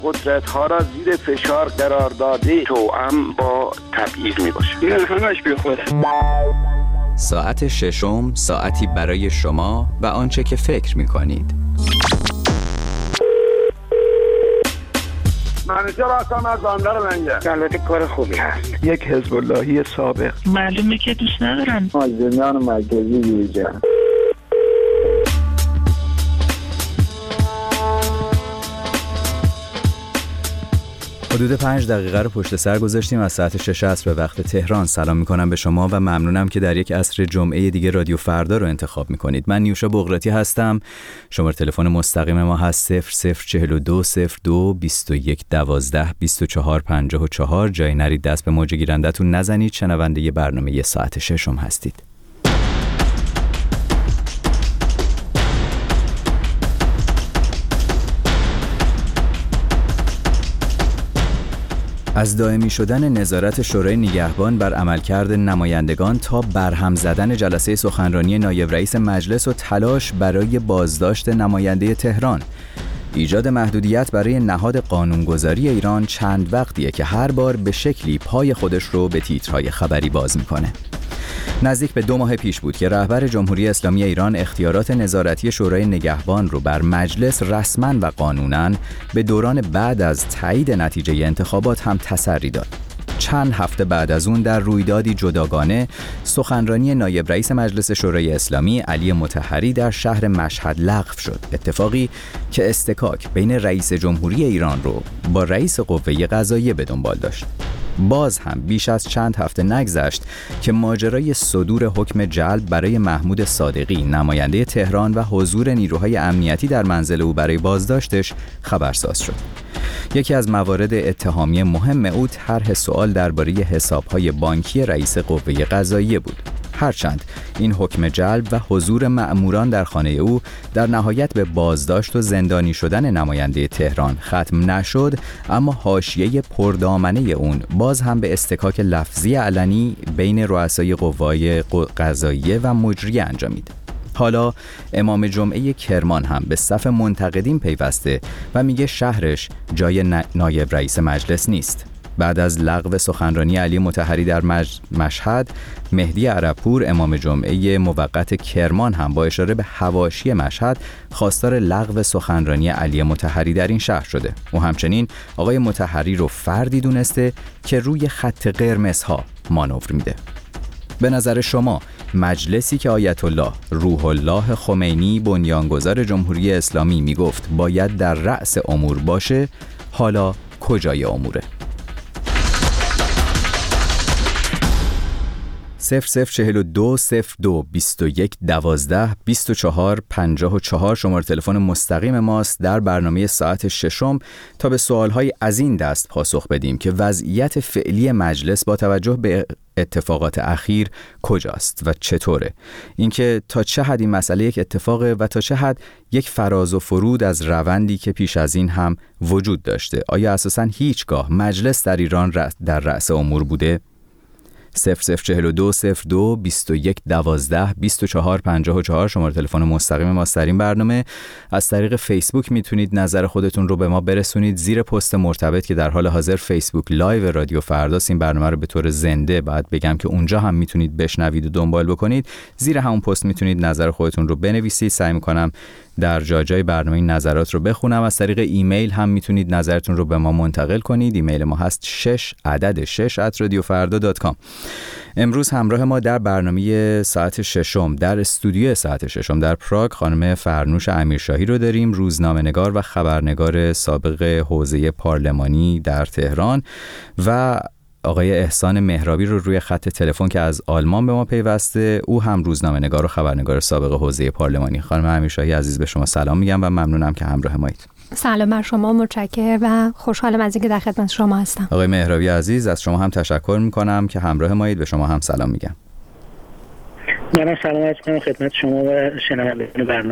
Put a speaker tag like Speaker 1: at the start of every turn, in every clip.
Speaker 1: قدرت‌ها را زیر فشار قرار داده توأم با تبعیض میباشه. این همش بیخوده.
Speaker 2: ساعت ششم، ساعتی برای شما و آنچه که فکر می‌کنید.
Speaker 1: منیجر هستم از بندر لنگه. البته کار خوبی هست. یک حزب اللهی سابق.
Speaker 3: معلومه که دوست ندارن.
Speaker 1: مازنان مرکزی یوجه.
Speaker 2: حدود 5 دقیقه رو پشت سر گذاشتیم از ساعت 6 عصر به وقت تهران. سلام میکنم به شما و ممنونم که در یک عصر جمعه دیگه رادیو فردا رو انتخاب میکنید. من نیوشا بغراتی هستم. شماره تلفن مستقیم ما هست 0042 02 21 12 24 54. جای نرید دست به موج گیرندتون نزنید. شنونده ی برنامه ساعت ششم هستید. از دائمی شدن نظارت شورای نگهبان بر عملکرد نمایندگان تا برهم زدن جلسه سخنرانی نایب رئیس مجلس و تلاش برای بازداشت نماینده تهران، ایجاد محدودیت برای نهاد قانونگذاری ایران چند وقتیه که هر بار به شکلی پای خودش رو به تیترهای خبری باز میکنه. نزدیک به 2 ماه پیش بود که رهبر جمهوری اسلامی ایران اختیارات نظارتی شورای نگهبان رو بر مجلس رسما و قانونا به دوران بعد از تایید نتیجه انتخابات هم تسری داد. چند هفته بعد از اون در رویدادی جداگانه سخنرانی نایب رئیس مجلس شورای اسلامی علی مطهری در شهر مشهد لغو شد. اتفاقی که استکاک بین رئیس جمهوری ایران رو با رئیس قوه قضاییه به دنبال داشت. باز هم بیش از چند هفته نگذشت که ماجرای صدور حکم جلب برای محمود صادقی نماینده تهران و حضور نیروهای امنیتی در منزل او برای بازداشتش خبرساز شد. یکی از موارد اتهامی مهم او طرح سوال درباره حساب‌های بانکی رئیس قوه قضاییه بود. هرچند این حکم جلب و حضور مأموران در خانه او در نهایت به بازداشت و زندانی شدن نماینده تهران ختم نشد، اما حاشیه پردامنه اون باز هم به استکاک لفظی علنی بین رؤسای قوای قضاییه و مجریه انجامید. حالا امام جمعه کرمان هم به صف منتقدین پیوسته و میگه شهرش جای نایب رئیس مجلس نیست. بعد از لغو سخنرانی علی مطهری در مشهد، مهدی عربپور امام جمعه موقت کرمان هم با اشاره به حواشی مشهد خواستار لغو سخنرانی علی مطهری در این شهر شده. او همچنین آقای مطهری رو فردی دونسته که روی خط قرمزها مانور میده. به نظر شما مجلسی که آیت الله روح الله خمینی بنیانگذار جمهوری اسلامی میگفت باید در رأس امور باشه، حالا کجای اموره؟ 0042 02 21 12 24 54 شماره تلفن مستقیم ماست در برنامه ساعت ششم تا به سوالهای از این دست پاسخ بدیم که وضعیت فعلی مجلس با توجه به اتفاقات اخیر کجاست و چطوره؟ اینکه تا چه حد این مسئله یک اتفاقه و تا چه حد یک فراز و فرود از روندی که پیش از این هم وجود داشته. آیا اساساً هیچگاه مجلس در ایران در رأس امور بوده؟ 0042 02 21 12 24 54 شماره تلفن مستقیم ما در این برنامه. از طریق فیسبوک میتونید نظر خودتون رو به ما برسونید زیر پست مرتبط که در حال حاضر فیسبوک لایو رادیو فرداست. این برنامه رو به طور زنده بعد بگم که اونجا هم میتونید بشنوید و دنبال بکنید. زیر همون پست میتونید نظر خودتون رو بنویسید. سعی میکنم در جای برنامه این نظرات رو بخونم. از طریق ایمیل هم میتونید نظرتون رو به ما منتقل کنید. ایمیل ما هست 6@radiofarda.com. امروز همراه ما در برنامه ساعت ششم در استودیو ساعت ششم در پراگ خانم فرنوش امیرشاهی رو داریم، روزنامه‌نگار و خبرنگار سابق حوزه پارلمانی در تهران، و آقای احسان مهرابی رو روی خط تلفن که از آلمان به ما پیوسته. او هم روزنامه‌نگار و خبرنگار سابق حوزه پارلمانی. خانم امیرشاهی عزیز به شما سلام میگم و ممنونم که همراه مایید.
Speaker 4: سلام بر شما، متشکرم و خوشحالم از اینکه در خدمت شما هستم.
Speaker 2: آقای مهرابی عزیز از شما هم تشکر میکنم که همراه مایید. به شما هم سلام میگم.
Speaker 3: منم سلام عرض می‌کنم خدمت شما و شنوندگان برنامه.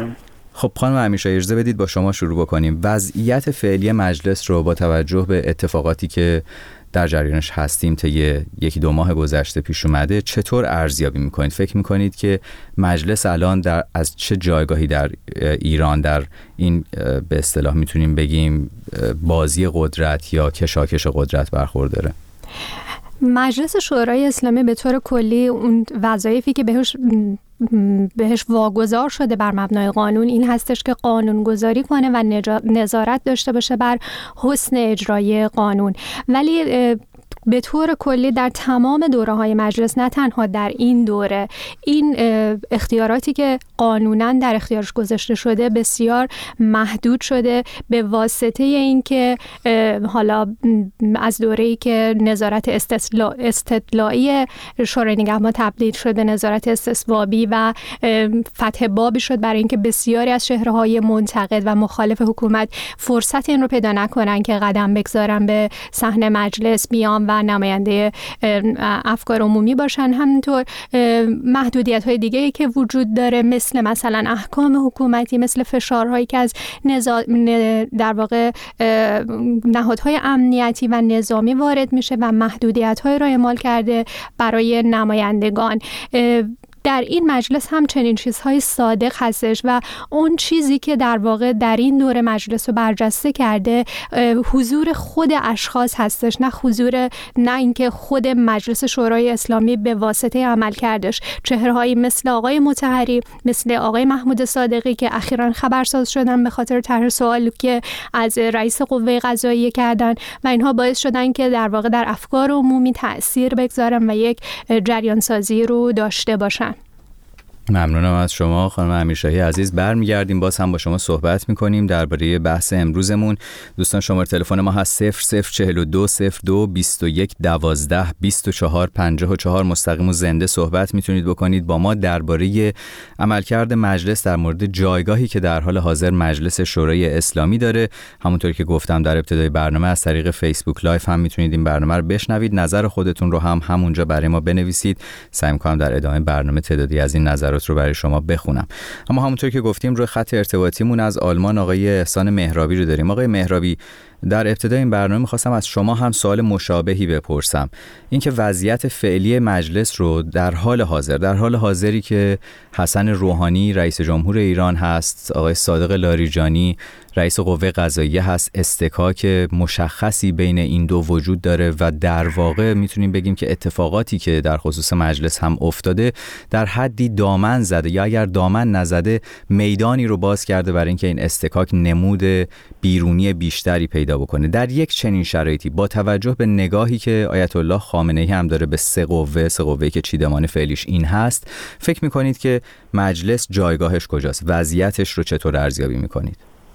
Speaker 2: خب خانم امیرشاهی اجازه بدید با شما شروع بکنیم. وضعیت فعلی مجلس رو با توجه به اتفاقاتی که در جریانش هستیم طی 1-2 ماه گذشته پیش اومده چطور ارزیابی میکنید؟ فکر میکنید که مجلس الان از چه جایگاهی در ایران در این به اصطلاح میتونیم بگیم بازی قدرت یا کشاکش قدرت برخورداره؟
Speaker 4: مجلس شورای اسلامی به طور کلی اون وظایفی که بهش واگذار شده بر مبنای قانون این هستش که قانون گذاری کنه و نظارت داشته باشه بر حسن اجرای قانون. ولی به طور کلی در تمام دوره‌های مجلس، نه تنها در این دوره، این اختیاراتی که قانوناً در اختیارش گذاشته شده بسیار محدود شده به واسطه اینکه حالا از دوره‌ای که نظارت استطلاعی شورای نگهبان تبدیل شده نظارت استصوابی و فتح بابی شد برای اینکه بسیاری از چهره‌های منتقد و مخالف حکومت فرصت این رو پیدا نکنن که قدم بگذارن به صحن مجلس بیان و نماینده افکار عمومی باشن. همینطور محدودیت‌های دیگه‌ای که وجود داره مثلا احکام حکومتی، مثل فشارهایی که از در واقع نهادهای امنیتی و نظامی وارد میشه و محدودیت‌های را اعمال کرده برای نمایندگان. در این مجلس هم چنین چیزهای صادق هستش و اون چیزی که در واقع در این دوره مجلس رو برجسته کرده حضور خود اشخاص هستش، نه اینکه خود مجلس شورای اسلامی به واسطه عمل کردش. چهره‌هایی مثل آقای مطهری، مثل آقای محمود صادقی که اخیراً خبرساز شدن به خاطر طرح سوال که از رئیس قوه قضاییه کردن و اینها باعث شدن که در واقع در افکار عمومی تأثیر بگذارن و یک جریان سازی رو داشته باشن.
Speaker 2: ممنونم از شما خانم امیرشاهی عزیز. برمیگردیم باز هم با شما صحبت میکنیم درباره بحث امروزمون. دوستان شماره تلفن ما هست 0042 02 21 12 24 54. مستقیم و زنده صحبت میتونید بکنید با ما درباره عملکرد مجلس، در مورد جایگاهی که در حال حاضر مجلس شورای اسلامی داره. همونطور که گفتم در ابتدای برنامه از طریق فیسبوک لایو هم میتونید این برنامه رو بشنوید. نظر خودتون رو هم همونجا برای ما بنویسید. سعی می‌کنم در ادامه برنامه تعدادی از این نظرات رو برای شما بخونم. اما همونطور که گفتیم روی خط ارتباطیمون از آلمان آقای احسان مهرابی رو داریم. آقای مهرابی، در ابتدای این برنامه می‌خواستم از شما هم سوال مشابهی بپرسم. اینکه وضعیت فعلی مجلس رو در حال حاضری که حسن روحانی رئیس جمهور ایران هست، آقای صادق لاریجانی رئیس قوه قضاییه هست، استکاک مشخصی بین این دو وجود داره و در واقع میتونیم بگیم که اتفاقاتی که در خصوص مجلس هم افتاده در حدی دامن زده یا اگر دامن نزده میدانی رو باز کرده برای اینکه این استکاک نمود بیرونی بیشتری پیدا بکنه. در یک چنین شرایطی با توجه به نگاهی که آیت الله خامنه‌ای هم داره به سه قوه که چیدمان فعلیش این هست، فکر میکنید که مجلس جایگاهش کجاست؟ وضعیتش رو چطور ارزیابی میکنید؟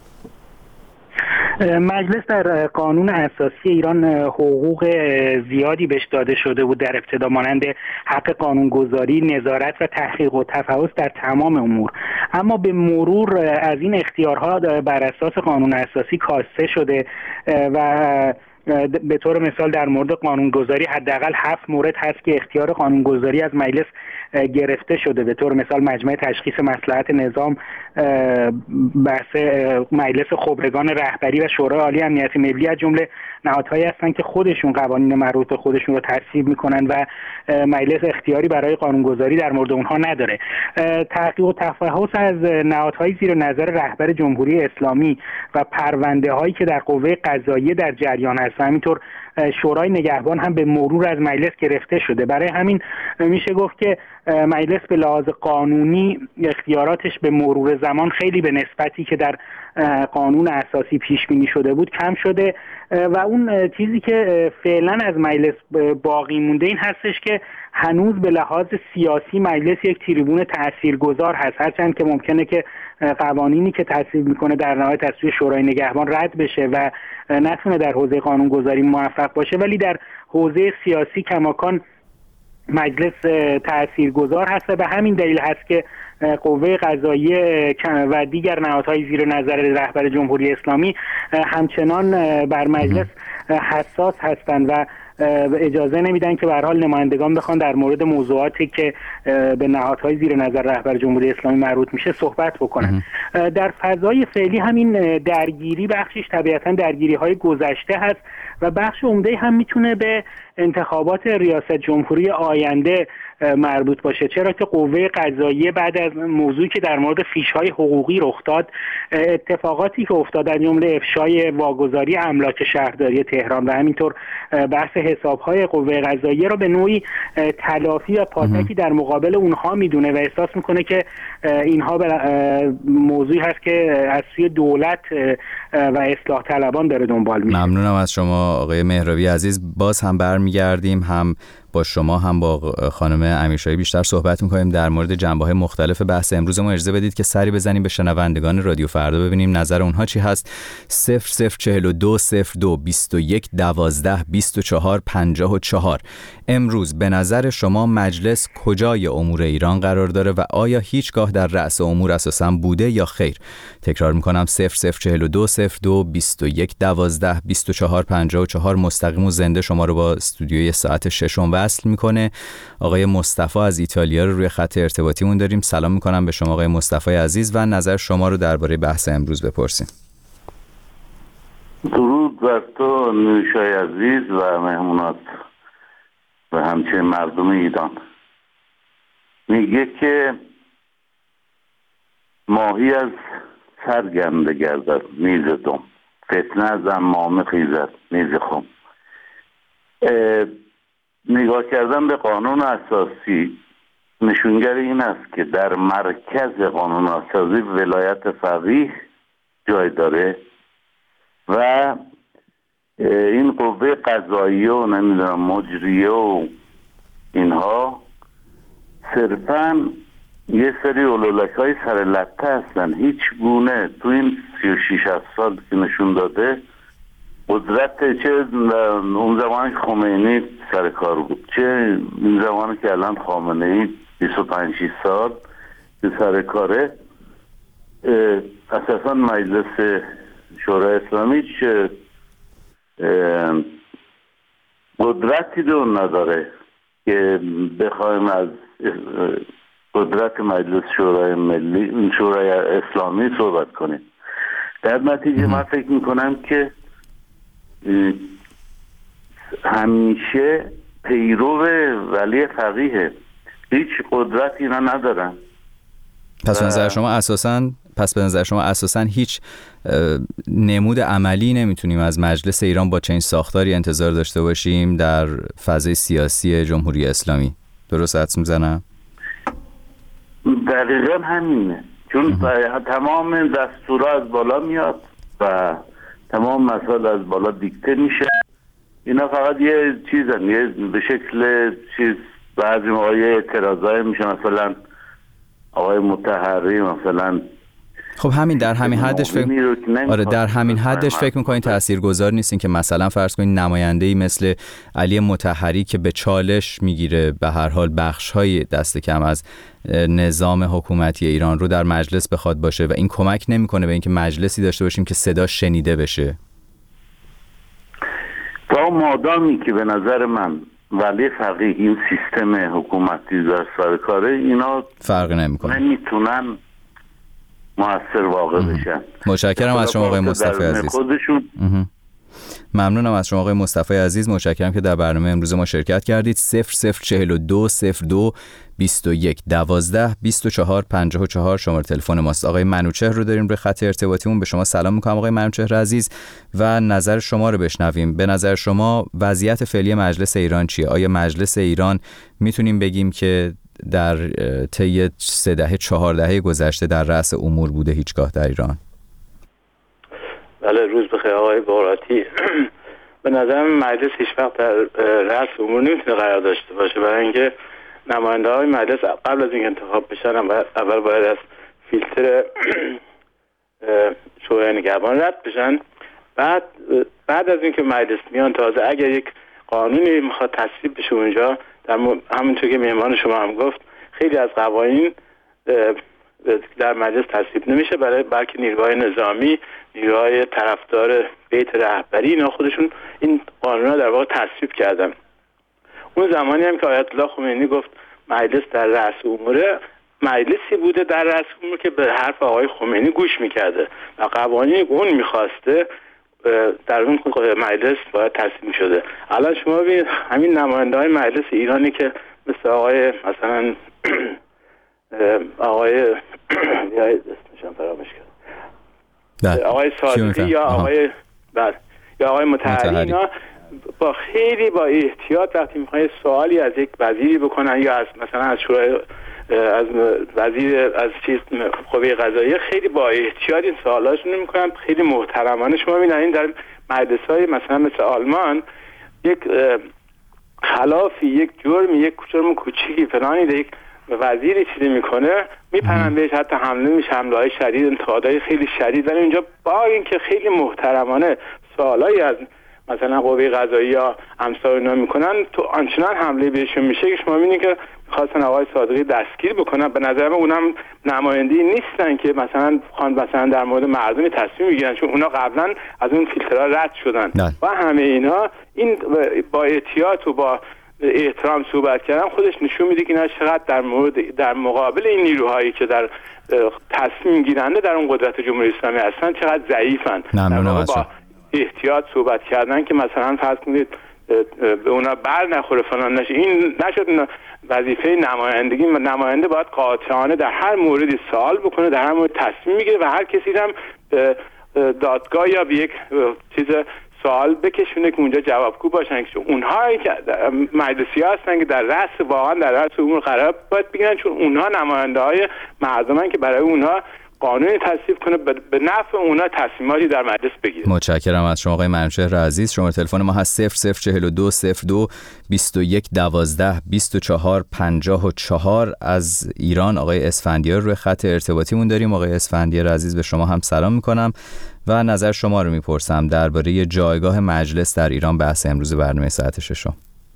Speaker 5: مجلس در قانون اساسی ایران حقوق زیادی بهش داده شده بود در ابتدا، مانند حق قانونگذاری، نظارت و تحقیق و تفحص در تمام امور. اما به مرور از این اختیارها بر اساس قانون اساسی کاسته شده و به طور مثال در مورد قانونگذاری حداقل 7 مورد هست که اختیار قانونگذاری از مجلس گرفته شده. به طور مثال مجمع تشخیص مصلحت نظام، بحث مجلس خبرگان رهبری و شورای عالی امنیت ملی از جمله نهادهایی هستند که خودشون قوانین مربوط به خودشون رو تصویب میکنن و مجلس اختیاری برای قانونگذاری در مورد اونها نداره. تحقیق و تفحص از نهادهای زیر نظر رهبر جمهوری اسلامی و پرونده هایی که در قوه قضاییه در جریان هست، همینطور شورای نگهبان هم به مرور از مجلس گرفته شده. برای همین میشه گفت که مجلس به لحاظ قانونی اختیاراتش به مرور زمان خیلی به نسبتی که در قانون اساسی پیش بینی شده بود کم شده و اون چیزی که فعلا از مجلس باقی مونده این هستش که هنوز به لحاظ سیاسی مجلس یک تریبون تاثیرگذار هست، هرچند که ممکنه که قوانینی که تصویب میکنه در نهایت از سوی شورای نگهبان رد بشه و نتونه در حوزه قانونگذاری موفق باشه، ولی در حوزه سیاسی کماکان مجلس تاثیرگذار هست و به همین دلیل هست که قوه قضاییه و دیگر نهادهای زیر نظر رهبر جمهوری اسلامی همچنان بر مجلس حساس هستند و اجازه نمیدن که به هر حال نمایندگان بخوان در مورد موضوعاتی که به نهادهای زیر نظر رهبر جمهوری اسلامی مربوط میشه صحبت بکنن. در فضای فعلی همین درگیری بخشش طبیعتاً درگیری‌های گذشته هست و بخش عمده هم میتونه به انتخابات ریاست جمهوری آینده مربوط باشه، چرا که قوه قضاییه بعد از موضوعی که در مورد فیش‌های حقوقی رخ داد، اتفاقاتی که افتاد در جمله افشای واگذاری املاک شهرداری تهران و همینطور بحث حساب‌های قوه قضاییه رو به نوعی تلافی و پاتکی در مقابل اونها میدونه و احساس میکنه که اینها موضوعی هست که از سوی دولت و اصلاح طلبان داره دنبال میشه.
Speaker 2: ممنونم از شما آقای مهرابی عزیز. باز هم برمیگردیم، هم با شما هم با خانم امیرشاهی بیشتر صحبت میکنیم در مورد جنبه‌های مختلف بحث امروز ما. اجازه بدید که سری بزنیم به شنوندگان رادیو فردا ببینیم نظر اونها چی هست. 0042 02 21 12 24 54. امروز به نظر شما مجلس کجای امور ایران قرار داره و آیا هیچگاه در رأس امور اساساً بوده یا خیر؟ تکرار میکنم 0042 02 21 12 24 54. مستقیم و زنده شما رو با استودیوی ساعت 6 وصل میکنه. آقای مصطفی از ایتالیا رو روی خط ارتباطیمون داریم. سلام میکنم به شما آقای مصطفی عزیز و نظر شما رو درباره بحث امروز بپرسیم.
Speaker 6: درود بر تو نوشای عزیز و مهمونات و همچنین مردم ایران. میگه که ماهی از سر گنده گردد نیز دم، فتنه از عمامه خیزد نیز خم. نگاه کردن به قانون اساسی نشونگر این است که در مرکز قانون اساسی ولایت فقیه جای داره و این قوه قضاییه و نمیدونم مجریه و اینها صرفاً یه سری اولولک‌های سر لطه هستن. هیچ گونه تو این 36 سال که نشون داده قدرت، چه اون زمان که خمینی سر کار بود، چه این زمانی که الان خامنه‌ای 25 سال که سر کاره، اساساً مجلس شورای اسلامی چه قدرتی رو نداره که بخوایم از قدرت مجلس شورای ملی شورای اسلامی صحبت کنیم. در نتیجه من فکر میکنم که همیشه پیرو ولی فقیه، هیچ قدرتی اینا ندارن.
Speaker 2: پس به نظر شما اساساً هیچ نمود عملی نمیتونیم از مجلس ایران با چنین ساختاری انتظار داشته باشیم در فضای سیاسی جمهوری اسلامی. درست حدس میزنم؟
Speaker 6: دقیقا همینه، چون تمام دستورها از بالا میاد و تمام مسائل از بالا دیکته میشه. اینا فقط یه چیزن، یه به شکل چیز بعضی موقع اعتراضای میشه، مثلا آقای مطهری مثلا.
Speaker 2: خب همین در همین حدش در همین حدش فکر می‌کنید تاثیرگذار نیستین که مثلا فرض کنید نماینده‌ای مثل علی مطهری که به چالش میگیره به هر حال بخش‌های دست کم از نظام حکومتی ایران رو در مجلس بخواد باشه و این کمک نمی‌کنه به اینکه مجلسی داشته باشیم که صدا شنیده بشه؟
Speaker 6: تا مادامی که به نظر من ولی فقیه این سیستم حکومتی در سر کاره، اینا
Speaker 2: فرق نمی‌کنه،
Speaker 6: نمیتونن مؤثر واقع بشن.
Speaker 2: متشکرم از شما آقای مصطفی عزیز. ممنونم از شما آقای مصطفی عزیز. متشکرم که در برنامه امروز ما شرکت کردید. 0042 02 21 12 24 54 شماره تلفن ماست. آقای منوچهر رو داریم روی خط ارتباطیمون. به شما سلام میکنم آقای منوچهر عزیز و نظر شما رو بشنویم. به نظر شما وضعیت فعلی مجلس ایران چیه؟ آیا مجلس ایران میتونیم بگیم که در طی 3-4 دهه گذشته در رأس امور بوده هیچگاه در ایران؟
Speaker 7: بله، روز بخیر آقای باراتی. به نظرم مجلس هیچ وقت در رأس امور نمیتونه قرار داشته باشه، برای اینکه نماینده های مجلس قبل از اینکه انتخاب بشن اول باید از فیلتر شورای نگهبان رد بشن. بعد از اینکه مجلس میان تازه اگر یک قانونی میخواد تصویب بشه اونجا، همونطور که مهمان شما هم گفت، خیلی از قوانین در مجلس تصویب نمیشه، بلکه نیروهای نظامی، نیروهای طرفدار بیت رهبری اینا خودشون این قانونا در واقع تصویب کردن. اون زمانی هم که آیت الله خمینی گفت مجلس در رأس اموره، مجلسی بوده در رأس امور که به حرف آقای خمینی گوش میکرده و قوانینی اون میخواسته در اون مجلس باید تصویب شده. الان شما ببینید همین نماینده های مجلس ایرانی که مثل آقای مثلا آقای یا اسمشون فراموش کرد، آقای صادقی یا آقای مطهری، اینا با خیلی با احتیاط وقتی میخوان سوالی از یک وزیری بکنن یا از مثلا از شورای از وزیر از قوه قضاییه، خیلی با احتیاط این سوالاشون میکنن، خیلی محترمانه. شما ببینید این در مجلس‌های مثلا مثل آلمان یک خلافی، یک جرم کوچیکی فلانی یک وزیری چیزی میکنه میپرن بهش، حتی حمله های شدید، انتقادهای خیلی شدید، ولی اینجا با اینکه خیلی محترمانه سوالایی از مثلا قوه قضاییه یا امثال اینا میکنن، تو آنچنان حمله بهشون میشه که شما میبینید که خواستن آقای صادقی دستگیر بکنن. به نظر من اونم نمایندگی نیستن که مثلا در مورد مردمی تصمیم بگیرن، چون اونا قبلا از اون فیلترها رد شدن و همه اینا. این با احتیاط و با احترام صحبت کردن خودش نشون میده که اینا چقدر در مقابل این نیروهایی که در تصمیم گیرنده در اون قدرت جمهوری اسلامی هستن چقدر ضعیفن. با احتیاط صحبت کردن که مثلا فرض کنید به اونا بر نخوره فلان نشه. این نشد وظیفه نمایندگی. نماینده باید قاطعانه در هر موردی سوال بکنه، در هر مورد تصمیم میگیره و هر کسی هم به دادگاه یا به یک چیز سوال بکشونه که اونجا جوابگو باشن، که اونهایی که مجلسی هستن که در رأس واقعا در رأس امور قرار باید بگیرن، چون اونها نماینده های مردمن که برای اونها قانونی تصویب کنه به نفع اونا تصمیماتی در مجلس بگیره.
Speaker 2: متشکرم از شما آقای منوچهر عزیز. شماره تلفن ما هست 0042 02 21 12 24 54. از ایران آقای اسفندیار روی خط ارتباطیمون داریم. آقای اسفندیار عزیز به شما هم سلام میکنم و نظر شما رو میپرسم درباره جایگاه مجلس در ایران. بحث امروز برنامه ساعت 6.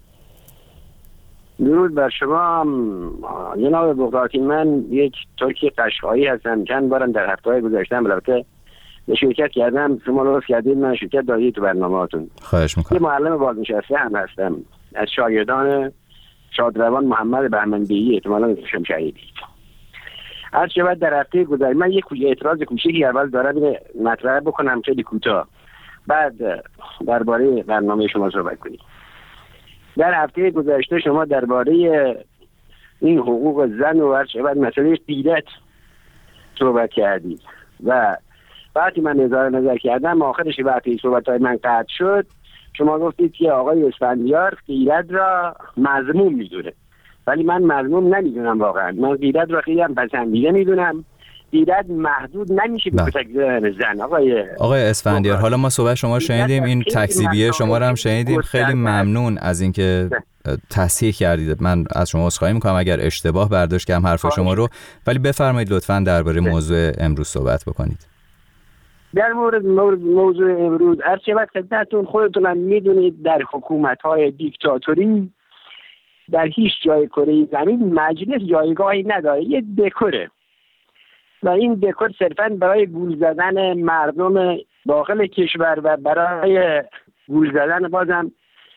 Speaker 8: درود بر شما جناب بغدادی. من یک ترکی قشقایی هستم. چند بارم در هفته‌های گذشته البته شرکت کردم. شما لطف کردید من شرکت دادید تو برنامه‌هاتون.
Speaker 2: خواهش می‌کنم.
Speaker 8: یه معلم بازنشسته هم هستم از شاگردان شادروان محمد بهمن‌بیی، احتمالاً اسمشم شنیدید. هر چه بعد در هفته گذشته من یک اعتراض کوچیکی اول دارم مطرح بکنم خیلی کوتاه، بعد درباره برنامه شما صحبت کنید. در هفته گذشته شما درباره این حقوق زن و بعد مسئله غیرت صحبت کردید و وقتی من نظر کردم آخرش وقتی صحبت‌های من قطع شد شما گفتید که آقای اسفندیار غیرت را مذموم میدونه، ولی من مذموم نمیدونم. واقعا من غیرت را خیلی هم پسندیده میدونم. غیرت محدود نمیشه به تکذیب زن. آقای
Speaker 2: اسفندیار، حالا ما صحبت شما شنیدیم، این تکذیبیه شما رو هم شنیدیم. خیلی ممنون از اینکه تصحیح کردید. من از شما عذرخواهی میکنم اگر اشتباه برداشت کردم حرف شما رو، ولی بفرمایید لطفاً درباره موضوع امروز صحبت بکنید.
Speaker 8: در مورد موضوع امروز هرچه وقت خدمتتون خودتون هم میدونید در حکومت‌های دیکتاتوری در هیچ جای کره زمین مجلس جایگاهی نداره، یه دکوره و این دکور صرفاً برای گول زدن مردم داخل کشور و برای گول زدن بازم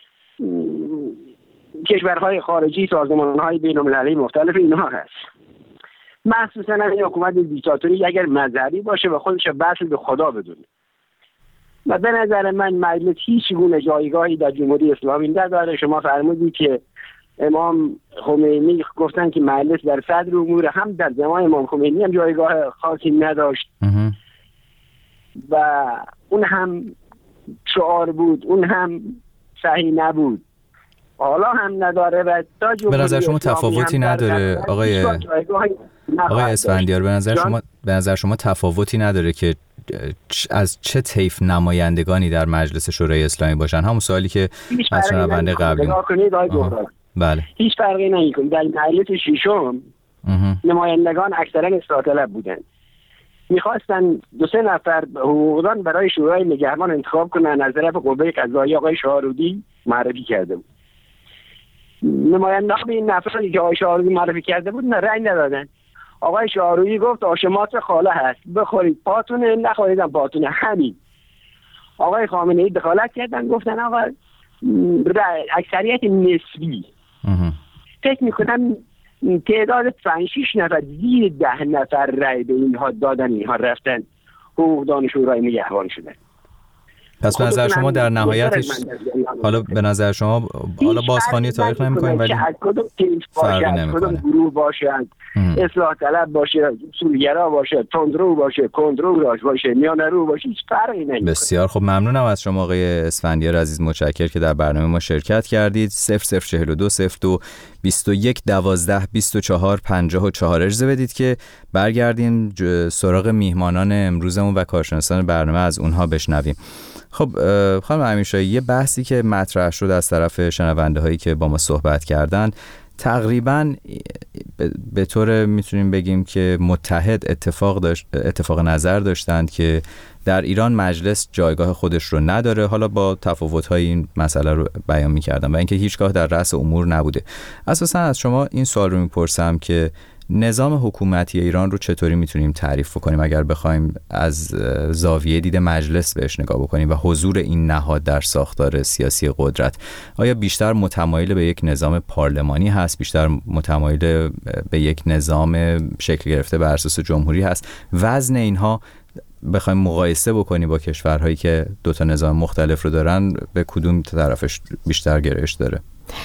Speaker 8: کشورهای خارجی، سازمانهای بین‌المللی مختلف اینها هست. مخصوصاً این حکومت دیکتاتوری اگر مذهبی باشه و خودش وصل به خدا بدونه. و به نظر من مجلس هیچ گونه جایگاهی در جمهوری اسلامی نداره. شما فرمودید که امام خمینی گفتن که مجلس در صدر امور، هم در زمان امام خمینی هم جایگاه خاصی نداشت و اون هم شعار بود، اون هم صحیح نبود، حالا هم نداره. و
Speaker 2: به نظر شما تفاوتی نداره آقای اسفندیار؟ به نظر شما تفاوتی نداره که از چه طیف نمایندگانی در مجلس شورای اسلامی باشن؟ همون سوالی که از شنونده قبلی. بله.
Speaker 8: هیچ فرقی نمی‌کنه. در مجلس ششم نمایندگان اکثرا اصلاح طلب بودن. می‌خواستن 2-3 نفر حقوقدان برای شورای نگهبان انتخاب کنن، از طرف قوه قضاییه آقای شاهرودی معرفی کرده بود. نمایندگان به این نفری که آقای شاهرودی معرفی کرده بود رأی ندادن. آقای شاهرویی گفت آشمات خاله هست، بخورید پاتونه، نخوریدم پاتونه، همین. آقای خامنه‌ای دخالت کردن، گفتن آقا اکثریت نسبی. فکر میکنم تعداد 5-6 نفر زیر 10 نفر رأی به اینها دادن، اینها رفتن حقوقدان شورای نگهبان شدن.
Speaker 2: پس به نظر شما در نهایتش، حالا به نظر شما حالا بازخوانی تاریخ نمی‌کنیم ولی
Speaker 8: کدوم تیپ باشه، کدوم گروه باشه، اصلاح طلب باشه، سولگرا باشه، تندرو باشه، کندرو باشه، میانه رو باشه، هیچ فرقی نمی‌کنه.
Speaker 2: بسیار خب، ممنونم از شما آقای اسفندیار عزیز، متشکرم که در برنامه ما شرکت کردید. 0042 02 21 12 24 54 اجازه بدید که برگردیم سراغ میهمانان امروزمون و کارشناسان برنامه، از اونها بشنویم. خب خانم امیرشاهی، یه بحثی که مطرح شد از طرف شنونده هایی که با ما صحبت کردن، تقریباً به طور میتونیم بگیم که متحد اتفاق نظر داشتند که در ایران مجلس جایگاه خودش رو نداره، حالا با تفاوت‌های این مسئله رو بیان می‌کردم و اینکه هیچگاه در رأس امور نبوده. اساساً از شما این سوال رو میپرسم که نظام حکومتی ایران رو چطوری میتونیم تعریف کنیم اگر بخوایم از زاویه دید مجلس بهش نگاه بکنیم و حضور این نهاد در ساختار سیاسی قدرت؟ آیا بیشتر متمایل به یک نظام پارلمانی هست، بیشتر متمایل به یک نظام شکل گرفته بر اساس جمهوری هست؟ وزن اینها بخوایم مقایسه بکنیم با کشورهایی که دو تا نظام مختلف رو دارن، به کدوم طرفش بیشتر گرایش داره؟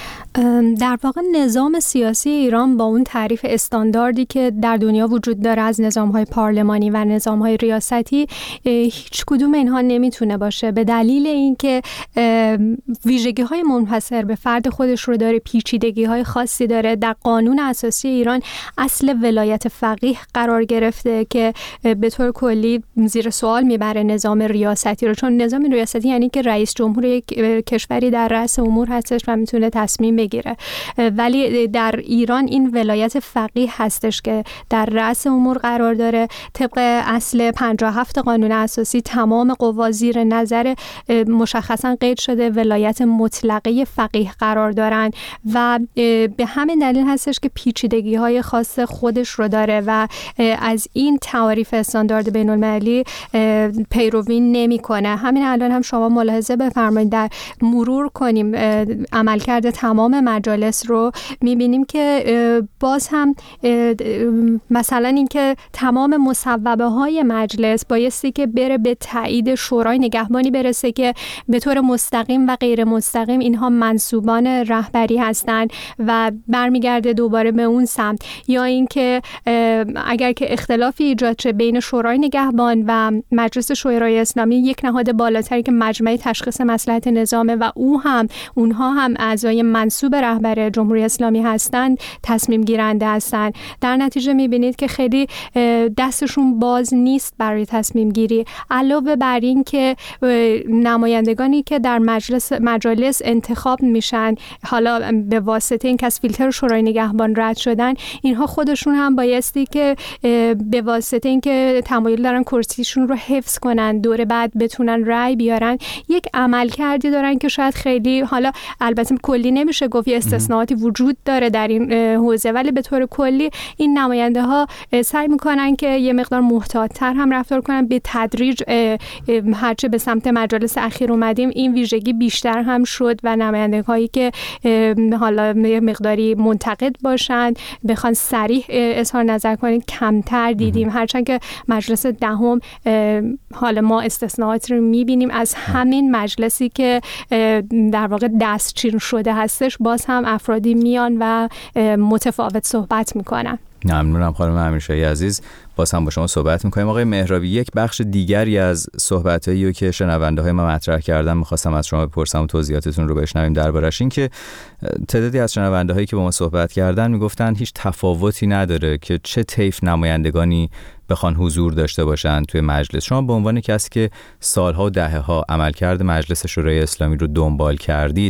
Speaker 4: در واقع نظام سیاسی ایران با اون تعریف استانداردی که در دنیا وجود داره از نظام‌های پارلمانی و نظام‌های ریاستی، هیچ کدوم اینها نمیتونه باشه، به دلیل اینکه ویژگی‌های منحصر به فرد خودش رو داره، پیچیدگی‌های خاصی داره. در قانون اساسی ایران اصل ولایت فقیه قرار گرفته که به طور کلی زیر سوال میبره نظام ریاستی رو، چون نظام ریاستی یعنی که رئیس جمهور یک کشوری در رأس امور هستش و میتونه تصمیم بگیره، ولی در ایران این ولایت فقیه هستش که در رأس امور قرار داره. طبق اصل 57 قانون اساسی تمام قوا زیر نظر مشخصا قید شده ولایت مطلقه فقیه قرار دارن و به همین دلیل هستش که پیچیدگی‌های خاص خودش رو داره و از این تعاریف استاندارد بین‌المللی پیروی نمی‌کنه. همین الان هم شما ملاحظه بفرمایید، در مرور کنیم عملکرد تمام مجالس رو می‌بینیم که باز هم مثلا اینکه تمام مصوبه‌های مجلس بایستی که بره به تایید شورای نگهبانی برسه که به طور مستقیم و غیر مستقیم اینها منصوبان رهبری هستند و برمیگرده دوباره به اون سمت، یا اینکه اگر که اختلافی ایجاد شه بین شورای نگهبان و مجلس شورای اسلامی، یک نهاد بالاتری که مجمع تشخیص مصلحت نظامه و اونها هم اعضای منصوب رهبر جمهوری اسلامی هستند، تصمیم گیرنده هستند. در نتیجه میبینید که خیلی دستشون باز نیست برای تصمیم گیری. علاوه بر این که نمایندگانی که در مجالس انتخاب میشن، حالا به واسطه این که از فیلتر شورای نگهبان رد شدن، اینها خودشون هم بایستی که به واسطه این که تمایل دارن کرسیشون رو حفظ کنن، دور بعد بتونن رأی بیارن، یک عمل کردی دارن که شاید خیلی، حالا البته کلی نمیشه گفت، استثناءاتی وجود داره در این حوزه، ولی به طور کلی این نماینده ها سعی میکنن که یه مقدار محتاط‌تر هم رفتار کنن. به تدریج هرچه به سمت مجالس اخیر اومدیم این ویژگی بیشتر هم شد و نماینده هایی که حالا مقداری منتقد باشن، بخوان صریح اظهار نظر کنن، کمتر دیدیم. هرچند که مجلس دهم حالا ما استثناءات رو میبینیم از همین مجلسی که در واقع دستچین شده هستش، باز هم افرادی میان و متفاوت صحبت میکنن.
Speaker 2: ممنونم خانم امیرشاهی عزیز، باز هم با شما صحبت میکنیم. آقای مهرابی، یک بخش دیگری از صحبتایی که شنونده های ما مطرح کردن میخواستم از شما بپرسم و توضیحاتتون رو بشنویم دربارش. این که تعدادی از شنونده هایی که با ما صحبت کردن میگفتن هیچ تفاوتی نداره که چه طیف نمایندگانی بخوان حضور داشته باشن توی مجلس. شما به عنوان کسی که سالها و دهه‌ها عملکرد مجلس شورای اسلامی رو دنبال کردید،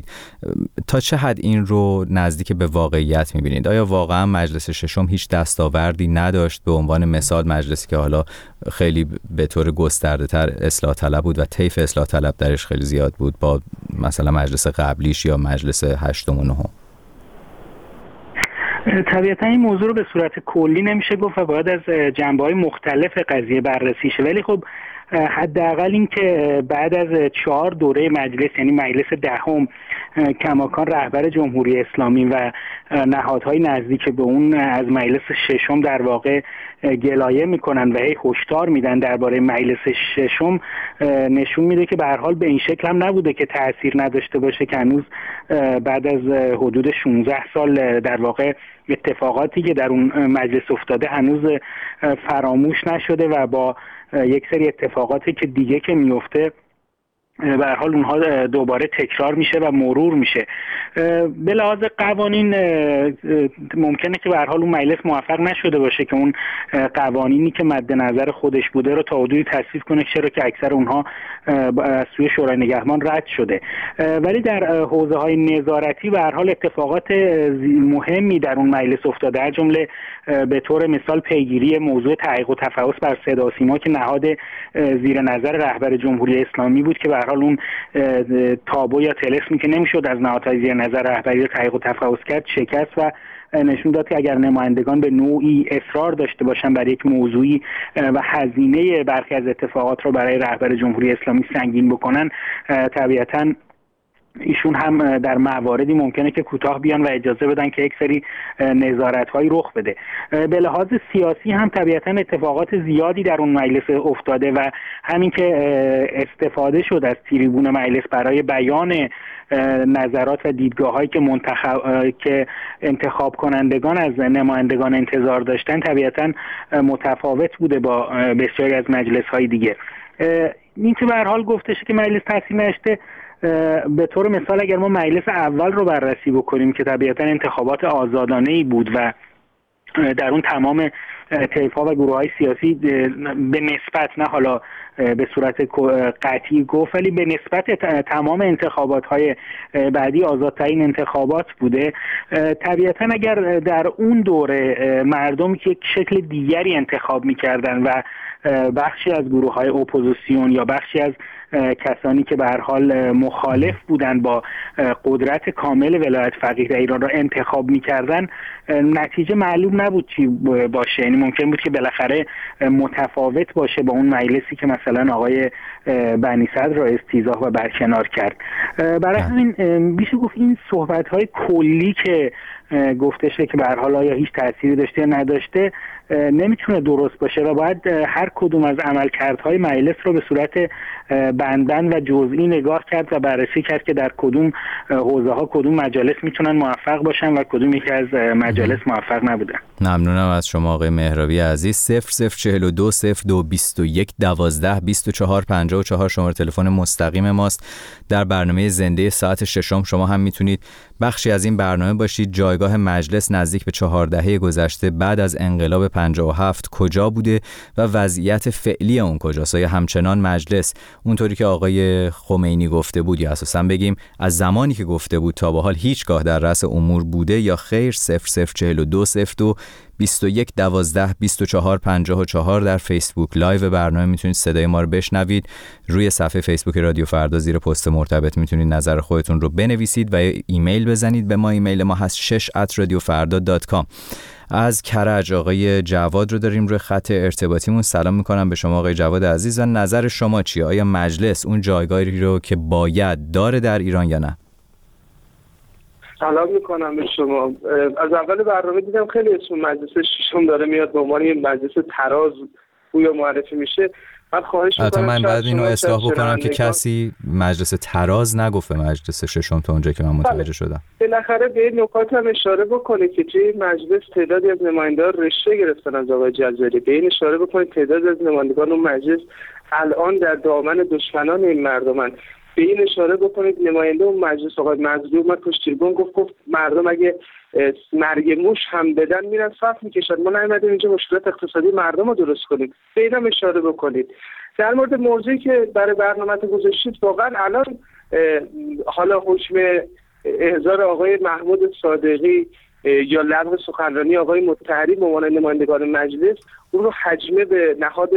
Speaker 2: تا چه حد این رو نزدیک به واقعیت می‌بینید؟ آیا واقعا مجلس ششم هیچ دستاوردی نداشت؟ به عنوان مثال مجلسی که حالا خیلی به طور گسترده‌تر اصلاح طلب بود و طیف اصلاح طلب درش خیلی زیاد بود با مثلا مجلس قبلیش یا مجلس هشتم و نهم.
Speaker 5: طبیعتا این موضوع رو به صورت کلی نمیشه گفت و باید از جنبه‌های مختلف قضیه بررسی شه، ولی خب حداقل این که بعد از 4 دوره مجلس، یعنی مجلس 10 کماکان رهبر جمهوری اسلامی و نهادهای نزدیک به اون از مجلس 6 در واقع گلایه میکنن و هشدار میدن درباره مجلس 6 نشون میده که به هر حال به این شکل هم نبوده که تأثیر نداشته باشه، که هنوز بعد از حدود 16 سال در واقع اتفاقاتی که در اون مجلس افتاده هنوز فراموش نشده و با یک سری اتفاقاتی که دیگه که میفته به هر حال اونها دوباره تکرار میشه و مرور میشه. به لحاظ قوانین ممکنه که به هر حال اون مجلس موفق نشده باشه که اون قوانینی که مد نظر خودش بوده رو تا حدودی تصویب کنه، چرا که اکثر اونها از سوی شورای نگهبان رد شده. ولی در حوزه های نظارتی به هر حال اتفاقات مهمی در اون مجلس افتاده، از جمله به طور مثال پیگیری موضوع تحقیق و تفحص بر صدا و سیما که نهاد زیر نظر رهبر جمهوری اسلامی بود، که به هر حال اون تابو یا طلسمی که نمیشد از نهادهای زیر نظر رهبری تحقیق و تفحص کرد شکست و نشون داد که اگر نمایندگان به نوعی اصرار داشته باشن بر یک موضوعی و هزینه برخی از اتفاقات رو برای رهبر جمهوری اسلامی سنگین بکنن، طبیعتاً ایشون هم در مواردی ممکنه که کوتاه بیان و اجازه بدن که یک سری نظارت‌هایی رخ بده. به لحاظ سیاسی هم طبیعتاً اتفاقات زیادی در اون مجلس افتاده و همین که استفاده شد از تریبون مجلس برای بیان نظرات و دیدگاه‌هایی که انتخاب کنندگان از نمایندگان انتظار داشتن طبیعتاً متفاوت بوده با بسیاری از مجلس‌های دیگه. این که به هر حال گفته شده که مجلس تاثیر نداشته، به طور مثال اگر ما مجلس اول رو بررسی بکنیم که طبیعتا انتخابات آزادانه‌ای بود و در اون تمام طیف‌ها و گروه‌های سیاسی به نسبت، نه حالا به صورت قطعی گفت، ولی به نسبت تمام انتخابات‌های بعدی آزادترین انتخابات بوده. طبیعتا اگر در اون دوره مردم که یک شکل دیگری انتخاب می‌کردن و بخشی از گروه‌های اپوزیسیون یا بخشی از کسانی که به هر حال مخالف بودن با قدرت کامل ولایت فقیه در ایران را انتخاب می‌کردن، نتیجه معلوم نبود چی باشه. یعنی ممکن بود که بالاخره متفاوت باشه با اون مجلسی که مثلا آقای بنی صدر را استیضاح و برکنار کرد. برای همین میشه گفت این صحبت‌های کلی که گفته شده که به هر حال آیا هیچ تأثیری داشته یا نداشته نمیتونه درست باشه و باید هر کدوم از عملکردهای مجلس رو به صورت بندن و جزئی نگاه کرد و بررسی کرد که در کدوم حوزه‌ها کدوم مجالس میتونن موفق باشن و کدوم یکی از مجالس موفق نبودن.
Speaker 2: ممنونم از شما آقای مهرابی عزیز. 0042 0221 12 24 54 شماره تلفن مستقیم ماست. در برنامه زنده ساعت 6 شما هم میتونید بخشی از این برنامه باشید. جایگاه مجلس نزدیک به 4 دهه گذشته بعد از انقلاب 57 کجا بوده و وضعیت فعلی اون کجاست؟ یا همچنان مجلس اونطوری که آقای خمینی گفته بود، یا اساساً بگیم از زمانی که گفته بود تا به حال هیچگاه در رأس امور بوده یا خیر؟ 0042 02 21 12 24 54 در فیسبوک لایو برنامه میتونید صدای ما رو بشنوید. روی صفحه فیسبوک رادیو فردا زیر پست مرتبط میتونید نظر خودتون رو بنویسید و ایمیل بزنید به ما. ایمیل ما هست 6@radiofarda.com. از کرج آقای جواد رو داریم روی خط ارتباطیمون. سلام میکنم به شما آقای جواد عزیز و نظر شما چیه؟ آیا مجلس اون جایگاهی رو که باید داره در ایران یا نه؟
Speaker 9: سلام میکنم به شما. از اول برنامه دیدم خیلی اسم مجلس ششم داره میاد به عنوان یه مجلس تراز گویا معرفی میشه. من خواهش میکنم
Speaker 2: من بعد اینو اصلاح بکنم که کسی مجلس تراز نگفت به مجلس ششم تا اونجا که من متوجه شدم.
Speaker 9: بالاخره به این نکات هم اشاره بکنید که توی مجلس تعدادی از نمایندگان رشوه گرفتن از آقای جزاری. به این اشاره بکنید تعدادی از نمایندگان اون مجلس الان در دامن دشمنان این مردمن. به این اشاره بکنید نماینده اون مجلس آقای مزدی اومد پشتیبان گفت مردم اگه مرگ موش هم بدن میرن صف میکشن، ما نیومدیم اینجا مشکلات اقتصادی مردم رو درست کنیم. به اینم اشاره بکنید. در مورد موضوعی که برای برنامه گذاشتید، واقعا الان حالا حکم احضار آقای محمود صادقی یا لغو سخنرانی آقای مطهری به عنوان نمایندگان مجلس اون رو حجمه به نهاد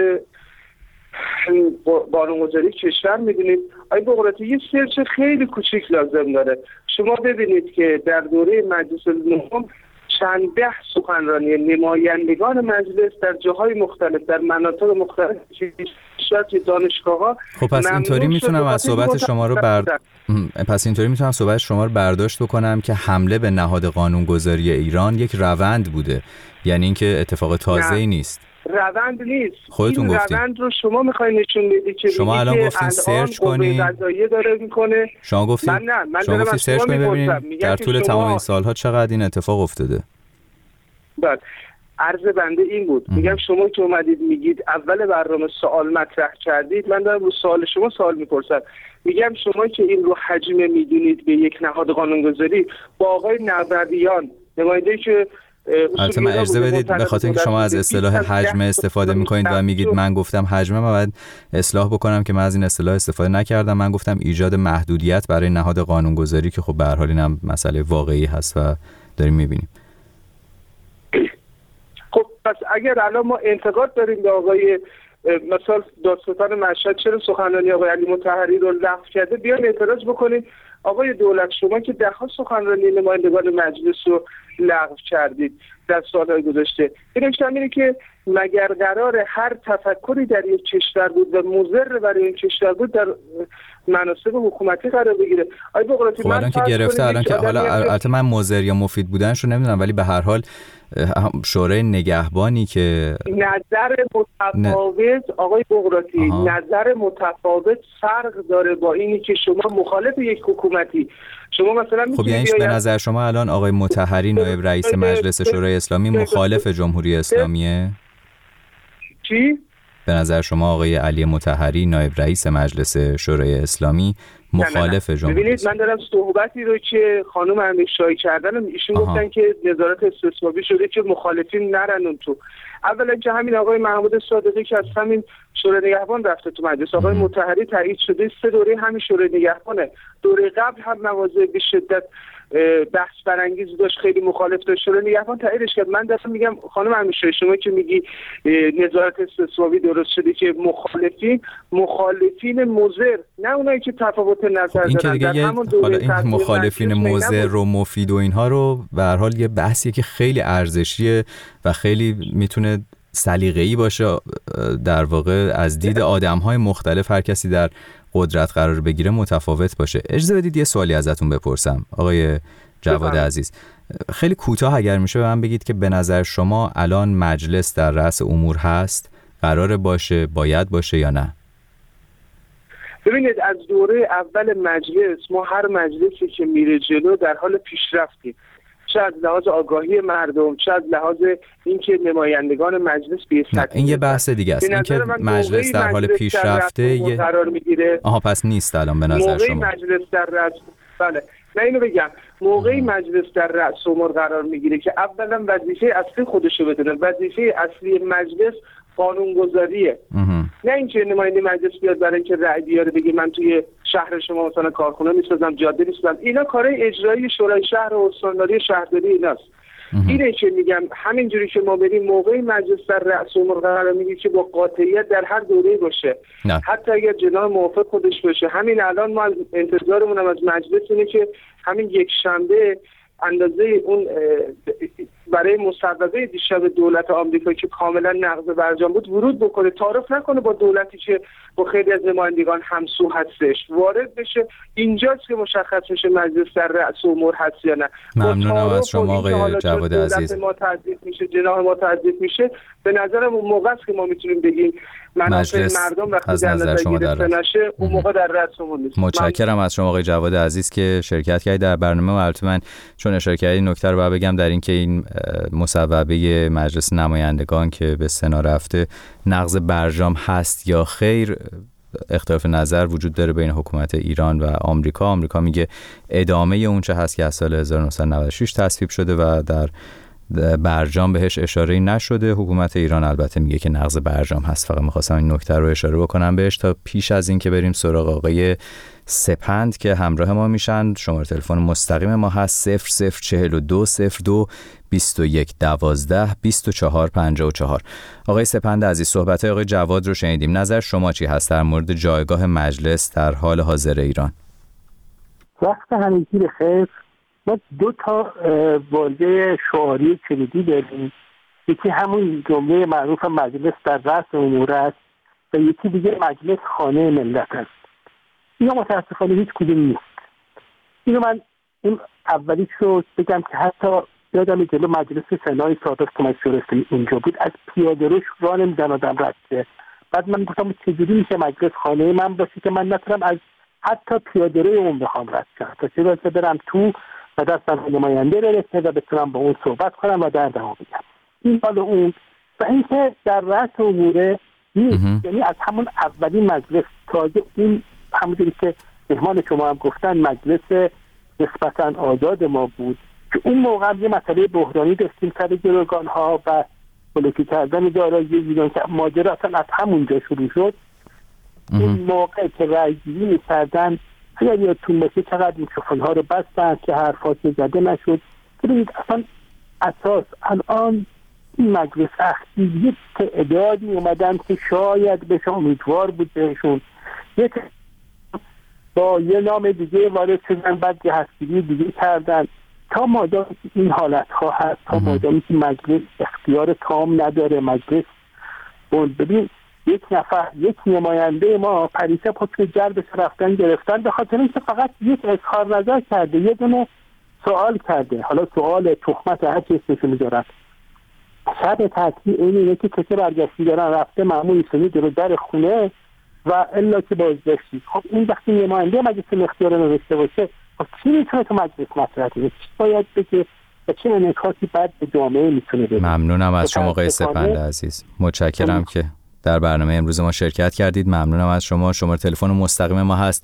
Speaker 9: قانونگذاری کشور میدونید. آیا به قولت یه سرچ خیلی کوچیک لازم داره. شما ببینید که در دوره مجلس نهم چند ده سخنرانی نمایندگان مجلس در جاهای مختلف در مناطق مختلف شاید دانشگاه‌ها.
Speaker 2: خب پس اینطوری میتونم از صحبت شما رو صحبت شما رو برداشت بکنم که حمله به نهاد قانونگذاری ایران یک روند بوده، یعنی اینکه اتفاق تازه‌ای نیست.
Speaker 9: روند نیست.
Speaker 2: خودتون گفتید.
Speaker 9: روند رو شما می‌خواید نشون بدید که
Speaker 2: شما الان گفتین سرچ کنید.
Speaker 9: داره میکنه.
Speaker 2: شما گفتید شما گفتید سرچ کنید ببینید در طول تمام این سال‌ها چقدر این اتفاق افتاده.
Speaker 9: بله. عرض بنده این بود. میگم شما که اومدید میگید اول برنامه سوال مطرح کردید، من دارم رو سوال شما سوال میپرسم. میگم شما که این رو حجم میدونید به یک نهاد قانونگذاری، با آقای نورویان نماینده‌ای که
Speaker 2: البته من اجازه بدید به خاطر اینکه شما از اصطلاح حجم استفاده میکنید و میگید من گفتم حجمه، من باید اصلاح بکنم که من از این اصطلاح استفاده نکردم. من گفتم ایجاد محدودیت برای نهاد قانونگذاری که خب به هر حال اینم مسئله واقعی هست و داریم میبینیم.
Speaker 9: خب پس اگر الان ما انتقاد داریم به آقای مثلا دادستان مشهد چرا سخنرانی آقای علی مطهری رو لغو کرده، بیاین اعتراض بکنید آقای دولت شما که ده‌ها سخنرانی نمایندگان مجلس رو لغو کردید در سالهای گذشته. بنوشتم اینه که مگر قرار هر تفکری در یک کشور بود و مضر برای این کشور بود در مناصب حکومتی قرار بگیره؟ آقای بقراطی
Speaker 2: خب الان که گرفته، الان که حالا البته من مضر یا مفید بودنشو نمیدونم، ولی به هر حال شورای نگهبانی که
Speaker 9: نظر متفاوت آقای بقراطی نظر متفاوت فرق داره با اینی که شما مخالف یک حکومتی. شما مثلا
Speaker 2: خب یعنی به نظر شما الان آقای مطهری نایب رئیس مجلس شورای اسلامی مخالف جمهوری اسلامیه؟
Speaker 9: چی؟
Speaker 2: به نظر شما آقای علی مطهری نایب رئیس مجلس شورای اسلامی مخالف جمهوری؟
Speaker 9: ببینید من دارم صحبتی رو که خانم امیرشاهی کردن، ایشون گفتن که نظارت استثبابی شده که مخالفین نرن اون تو. اولا که همین آقای محمود صادقی که از همین شورای نگهبان رفته تو مجلس، آقای مطهری تایید شده 3 دوره همین شورای نگهبانه. دوره قبل هم مواضع به شدت بحث برانگیز داشت، خیلی مخالف داشت، شورای نگهبان تاییدش کرد. من داشتم میگم خانم امیرشاهی شما که میگی نظارت استثبابی درست شده که مخالفین مضر، نه اونایی که تفاوت نظر دارن در همون دوره.
Speaker 2: این مخالفین مضر و مفید و اینها رو به هر حال یه بحثیه که خیلی ارزشیه و خیلی میتونه سلیقه‌ای باشه، در واقع از دید آدم‌های مختلف هر کسی در قدرت قرار بگیره متفاوت باشه. اجازه بدید یه سوالی ازتون بپرسم آقای جواد عزیز، خیلی کوتاه اگر میشه به من بگید که به نظر شما الان مجلس در رأس امور هست، قرار باشه، باید باشه یا نه؟
Speaker 9: ببینید از دوره اول مجلس ما هر مجلسی که میره جلو در حال پیشرفتیم، شاید لحاظ آگاهی مردم، شاید لحاظ اینکه نمایندگان مجلس
Speaker 2: این یه بحث دیگه است. اینکه مجلس در حال پیشرفته
Speaker 9: قرار میگیره.
Speaker 2: پس نیست الان به نظر شما
Speaker 9: مجلس در رأس. بله من اینو بگم، موقعی مجلس در رأس امور قرار میگیره که اولا وظیفه اصلی خودشو بدونه، وظیفه اصلی مجلس قانونگذاریه. نه اینکه نماینده مجلس بیاد برای اینکه رأی بیاره بگه من توی شهر شما مثلا کارخونه میسازم، جاده میسازم. اینا کارهای اجرایی شورای شهر و استانداری شهرداری ایناست. اینه که میگم همینجوری که ما بریم موقعی مجلس در رأس امور قرار میگیره که با قاطعیت در هر دوره باشه، حتی اگر جناح موافق خودش باشه. همین الان ما انتظارمون از مجلس اینه که همین یک شنبه اندازه اون برای مصوبه دیشب دولت آمریکا که کاملا نقض برجام بود ورود بکنه، تعارف نکنه با دولتی که با خیلی از نمایندگان همسو هستش، وارد بشه. اینجاست که مشخص میشه مجلس در رأس امور هست یا نه.
Speaker 2: ممنونم از شما آقای جواد عزیز.
Speaker 9: ما تعذیب میشه، جناح ما تعذیب میشه. به نظرم اون موقع است که ما میتونیم بگیم مجلس مردم وقتی
Speaker 2: از نظر شما در
Speaker 9: نشه اون موقع در رأس امور نیست.
Speaker 2: متشکرم از شما آقای جواد عزیز که شرکت کردید در برنامه. و البته من چون اشاره کردید نکته رو باید بگم در این که این مصوبه مجلس نمایندگان که به سنا رفته نقض برجام هست یا خیر، اختلاف نظر وجود داره بین حکومت ایران و آمریکا. آمریکا میگه ادامه اون چه هست که از سال 1996 تصویب شده و در برجام بهش اشاره‌ای نشده. حکومت ایران البته میگه که نقض برجام هست. فقط می‌خواستم این نکته رو اشاره بکنم بهش تا پیش از این که بریم سراغ آقای سپند که همراه ما میشن. شماره تلفن مستقیم ما هست 0042 02 21 12 24 54. آقای سپند عزیز، صحبت آقای جواد رو شنیدیم. نظر شما چی هست در مورد جایگاه مجلس در حال حاضر ایران؟
Speaker 5: وقت همگی بخیر. ما 2 تا واژه شعاری کلیدی داریم. یکی همون جمله معروف مجلس در رأس امور است و یکی دیگه مجلس خانه ملت است. اینا متاسفانه هیچ کدوم نیست. اینو من اون اولیش رو بگم که حتی یادم جلو مجلس سنای سابق که مجلس اینجا بود از پیاده روش راه نمی‌دن آدم رد شه. بعد من گفتم چجوری میشه مجلس خانه من باشه که من نتونم از حتی پیاده روی اون بخوام رد شم تا چه برسه برم تو و دستم نماینده رسه و بتونم با اون صحبت کنم و دردمو بگم. این حال اون و اینکه در رأس اموره نیست. یعنی از همون اولین مجلس تازه این همونجوری که مهمان شما هم گفتن مجلس نسبتاً آزاد ما بود که اون موقع یه مسئله بحرانی داشتیم سر گروگان‌ها و بلوکی کردن دارایی ایران که ماجرا اصلا از همونجا شروع شد. این موقع که رأی‌گیری می‌کردن اگر یادتون باشه چقدر میکروفون‌ها رو بستن که حرفاتی زده نشد. ببینید اصلا اساس الان این مجلس اخیر یک تعدادی اومدن که شاید بشه امیدوار بود بهشون یک با یه نام دیگه وارد شدن بعد یه هستگیری دیگه کردن تا مادامی که این حالت‌ها هست تا مادامی که مجلس اختیار تام نداره مجلس ببین یک نفر یک نماینده ما پریشب حکم جلبش رفتن گرفتن به خاطر اینکه فقط یک اظهار نظر کرده یه دونه سوال کرده حالا سوال تهمت هر چیز بشه میذارن شب تعطیل اینه که کسی برگشتی دارن رفته معمولی سنی جلو در خونه و الا که بازداشتی. خب این وقتی نماینده مجلس اختیار نداشته باشه خب چی میتونه تو مجلس مطرح کنه؟ چی باید بگه و چه انعکاسی بعد به جامعه میتونه بده؟
Speaker 2: ممنونم از شما آقای سپنده عزیز. متشکرم که در برنامه امروز ما شرکت کردید. ممنونم از شما. شماره تلفن مستقیم ما هست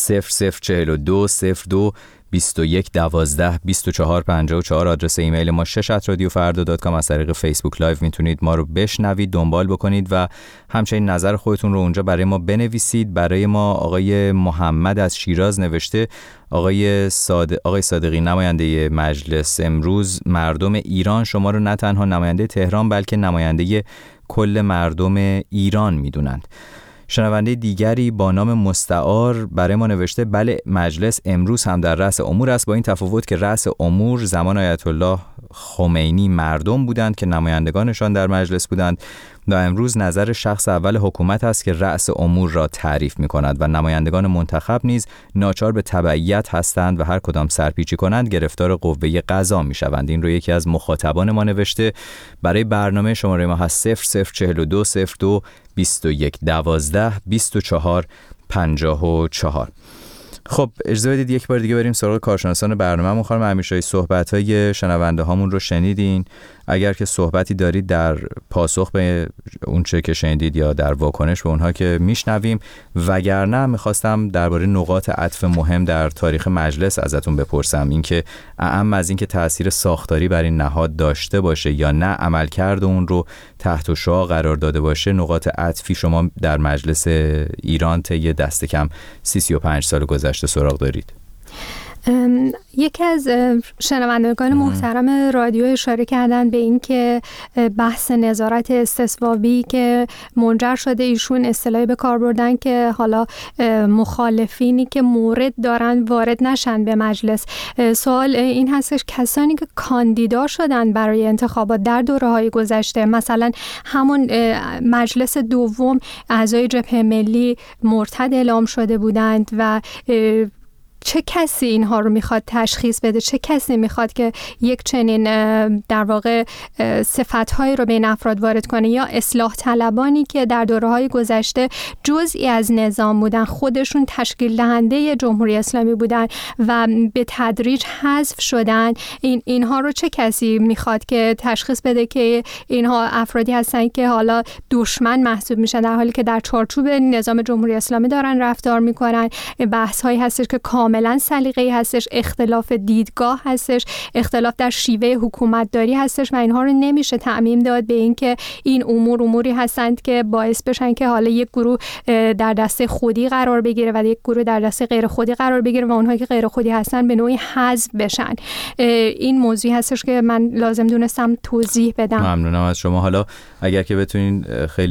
Speaker 2: 0042 02 21 12 24 54. آدرس ایمیل ما شش@radiofarda.com. از طریق فیسبوک لایو میتونید ما رو بشنوید، دنبال بکنید و همچنین نظر خودتون رو اونجا برای ما بنویسید. برای ما آقای محمد از شیراز نوشته آقای صادقی نماینده مجلس، امروز مردم ایران شما رو نه تنها نماینده تهران بلکه نماینده کل مردم ایران میدونند. شنونده دیگری با نام مستعار برای ما نوشته بله مجلس امروز هم در رأس امور است، با این تفاوت که رأس امور زمان آیت الله خمینی مردم بودند که نمایندگانشان در مجلس بودند و امروز نظر شخص اول حکومت است که رأس امور را تعریف می کند و نمایندگان منتخب نیز ناچار به تبعیت هستند و هر کدام سرپیچی کنند گرفتار قوه قضا می شوند. این رو یکی از مخاطبان ما نوشته. برای برنامه شماره ما هست 0042 02 21 12 24 54. خب اجازه بدید یک بار دیگه بریم سراغ کارشناسان برنامه. خانم امیرشاهی صحبت‌های شنونده هامون رو شنیدین. اگر که صحبتی دارید در پاسخ به اون چه که شنیدید یا در واکنش به اونها که میشنویم، وگرنه میخواستم درباره نقاط عطف مهم در تاریخ مجلس ازتون بپرسم. اینکه اعم از اینکه تأثیر ساختاری بر این نهاد داشته باشه یا نه عملکرد اون رو تحت شعاع قرار داده باشه، نقاط عطفی شما در مجلس ایران طی دست کم 35 سال گذشته سراغ دارید؟
Speaker 4: یکی از شنوندگان محترم رادیو اشاره کردن به این که بحث نظارت استثوابی که منجر شده ایشون اصطلاحی به کار بردن که حالا مخالفینی که مورد دارن وارد نشن به مجلس. سوال این هستش کسانی که کاندیدا شدن برای انتخابات در دوره‌های گذشته، مثلا همون مجلس دوم اعضای جبهه ملی مرتد اعلام شده بودند و چه کسی اینها رو میخواد تشخیص بده؟ چه کسی میخواد که یک چنین در واقع صفتهایی رو بین افراد وارد کنه؟ یا اصلاح طلبانی که در دوره‌های گذشته جزئی از نظام بودن، خودشون تشکیل دهنده جمهوری اسلامی بودن و به تدریج حذف شدن، اینها رو چه کسی میخواد که تشخیص بده که اینها افرادی هستن که حالا دشمن محسوب میشن در حالی که در چارچوب نظام جمهوری اسلامی دارن رفتار میکنن؟ بحث هایی هستش که کاملا سلیقه‌ای هستش، اختلاف دیدگاه هستش، اختلاف در شیوه حکومتداری هستش و اینها رو نمیشه تعمیم داد به این که این اموری هستند که باعث بشن که حالا یک گروه در دست خودی قرار بگیره و یک گروه در دست غیر خودی قرار بگیره و اونهایی که غیر خودی هستن به نوعی حذف بشن. این موضوعی هستش که من لازم دونستم توضیح بدم.
Speaker 2: ممنونم از شما. حالا اگر که بتونین خیلی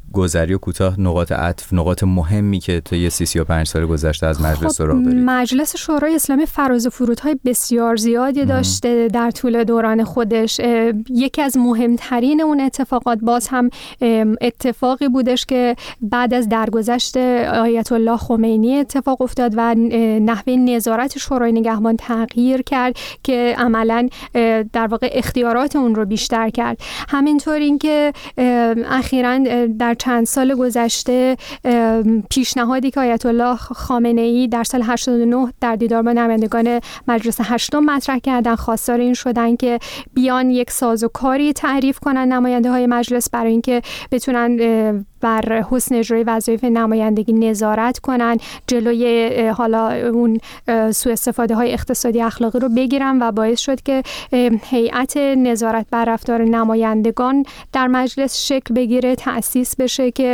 Speaker 2: گذری و کوتاه نقاط عطف، نقاط مهمی که تا 35 سال گذشته از مجلس سراغ دارید.
Speaker 4: مجلس شورای اسلامی فراز و فرودهای بسیار زیادی داشته در طول دوران خودش. یکی از مهمترین اون اتفاقات باز هم اتفاقی بودش که بعد از درگذشت آیت الله خمینی اتفاق افتاد و نحوه نظارت شورای نگهبان تغییر کرد که عملاً در واقع اختیارات اون رو بیشتر کرد. همینطور اینکه اخیراً در چند سال گذشته پیشنهادی که آیت الله خامنه‌ای در سال 89 در دیدار با نمایندگان مجلس هشتم مطرح کردن، خواستار این شدن که بیان یک سازوکاری تعریف کنن نماینده های مجلس برای اینکه بتونن بر حسن اجرای وظایف نمایندگی نظارت کنن، جلوی حالا اون سوء استفاده های اقتصادی اخلاقی رو بگیرن و باعث شد که هیئت نظارت بر رفتار نمایندگان در مجلس شکل بگیره، تأسیس بشه که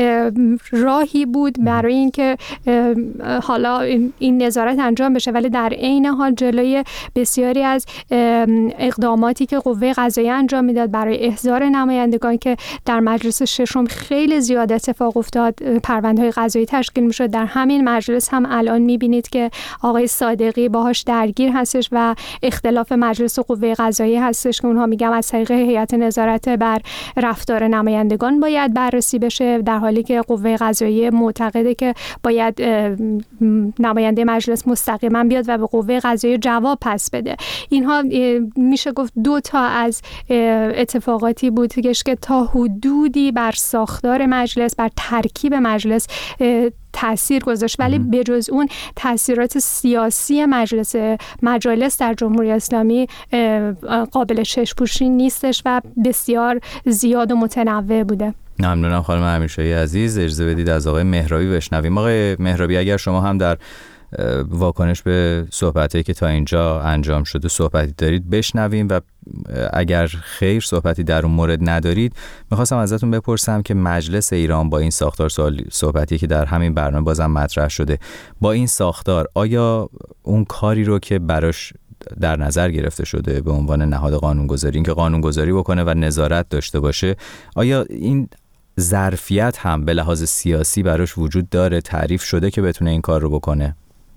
Speaker 4: راهی بود برای اینکه حالا این نظارت انجام بشه، ولی در عین حال جلوی بسیاری از اقداماتی که قوه قضاییه انجام میداد برای احضار نمایندگان که در مجلس ششم خیلی زیاد اتفاق افتاد، پرونده‌های قضایی تشکیل میشد. در همین مجلس هم الان میبینید که آقای صادقی باهاش درگیر هستش و اختلاف مجلس و قوه قضاییه هستش که اونها میگن از طریق هیئت نظارت بر رفتار نمایندگان باید بررسی بشه، در حالی که قوه قضاییه معتقده که باید نماینده مجلس مستقیما بیاد و به قوه قضاییه جواب پس بده. اینها میشه گفت دو تا از اتفاقاتی بود که تا حدودی بر ساختار مجلس، بر ترکیب مجلس تأثیر گذاشت، ولی بجز اون تأثیرات سیاسی مجالس در جمهوری اسلامی قابل چشم‌پوشی نیستش و بسیار زیاد و متنوع بوده.
Speaker 2: ممنونم خانم امیرشاهی عزیز. اجازه بدید از آقای مهرابی بشنویم. آقای مهرابی، اگر شما هم در واکنش به صحبتایی که تا اینجا انجام شده صحبتی دارید بشنویم و اگر خیر صحبتی در اون مورد ندارید میخواستم ازتون بپرسم که مجلس ایران با این ساختار، صحبتی که در همین برنامه بازم مطرح شده، با این ساختار آیا اون کاری رو که براش در نظر گرفته شده به عنوان نهاد قانونگذاری، اینکه قانونگذاری بکنه و نظارت داشته باشه، آیا این ظرفیت هم به لحاظ سیاسی براش وجود داره، تعریف شده که بتونه این کار رو بکنه؟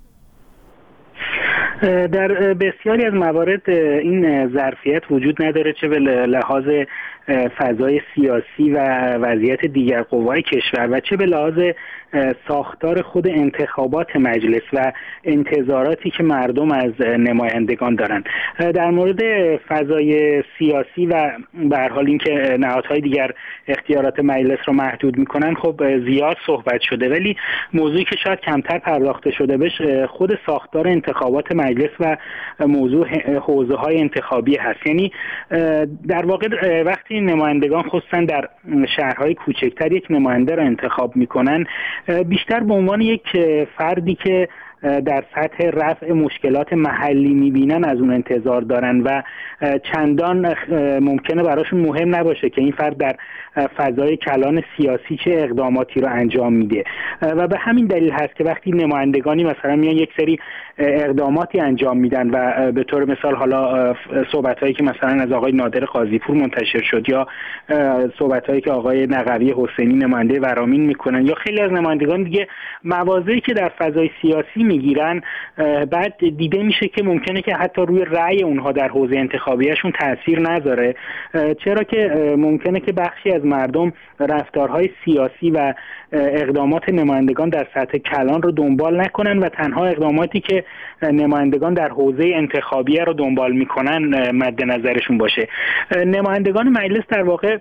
Speaker 5: در بسیاری از موارد این ظرفیت وجود نداره، چه به لحاظ فضای سیاسی و وضعیت دیگر قوای کشور و چه به لحاظ ساختار خود انتخابات مجلس و انتظاراتی که مردم از نمایندگان دارن. در مورد فضای سیاسی و به هر حال اینکه نهادهای دیگر اختیارات مجلس رو محدود میکنن خب زیاد صحبت شده، ولی موضوعی که شاید کمتر پرداخته شده بهش خود ساختار انتخابات مجلس و موضوع حوزه های انتخابی هست. یعنی در واقع وقتی نمایندگان خصوصا در شهرهای کوچکتر یک نماینده را انتخاب میکنن، بیشتر به عنوان یک فردی که در سطح رفع مشکلات محلی میبینن از اون انتظار دارن و چندان ممکنه براشون مهم نباشه که این فرد در فضای کلان سیاسی چه اقداماتی رو انجام میده و به همین دلیل هست که وقتی نمایندگانی مثلا میان یک سری اقداماتی انجام میدن و به طور مثال حالا صحبتایی که مثلا از آقای نادر قاضی‌پور منتشر شد یا صحبتایی که آقای نقوی حسینی نماینده ورامین میکنن یا خیلی از نمایندگان دیگه مواضعی که در فضای سیاسی میگیرن، بعد دیده میشه که ممکنه که حتی روی رأی اونها در حوزه انتخابیشون تأثیر نذاره، چرا که ممکنه که بخشی از مردم رفتارهای سیاسی و اقدامات نمایندگان در سطح کلان رو دنبال نکنن و تنها اقداماتی که نمایندگان در حوزه انتخابیه رو دنبال میکنن مد نظرشون باشه. نمایندگان مجلس در واقع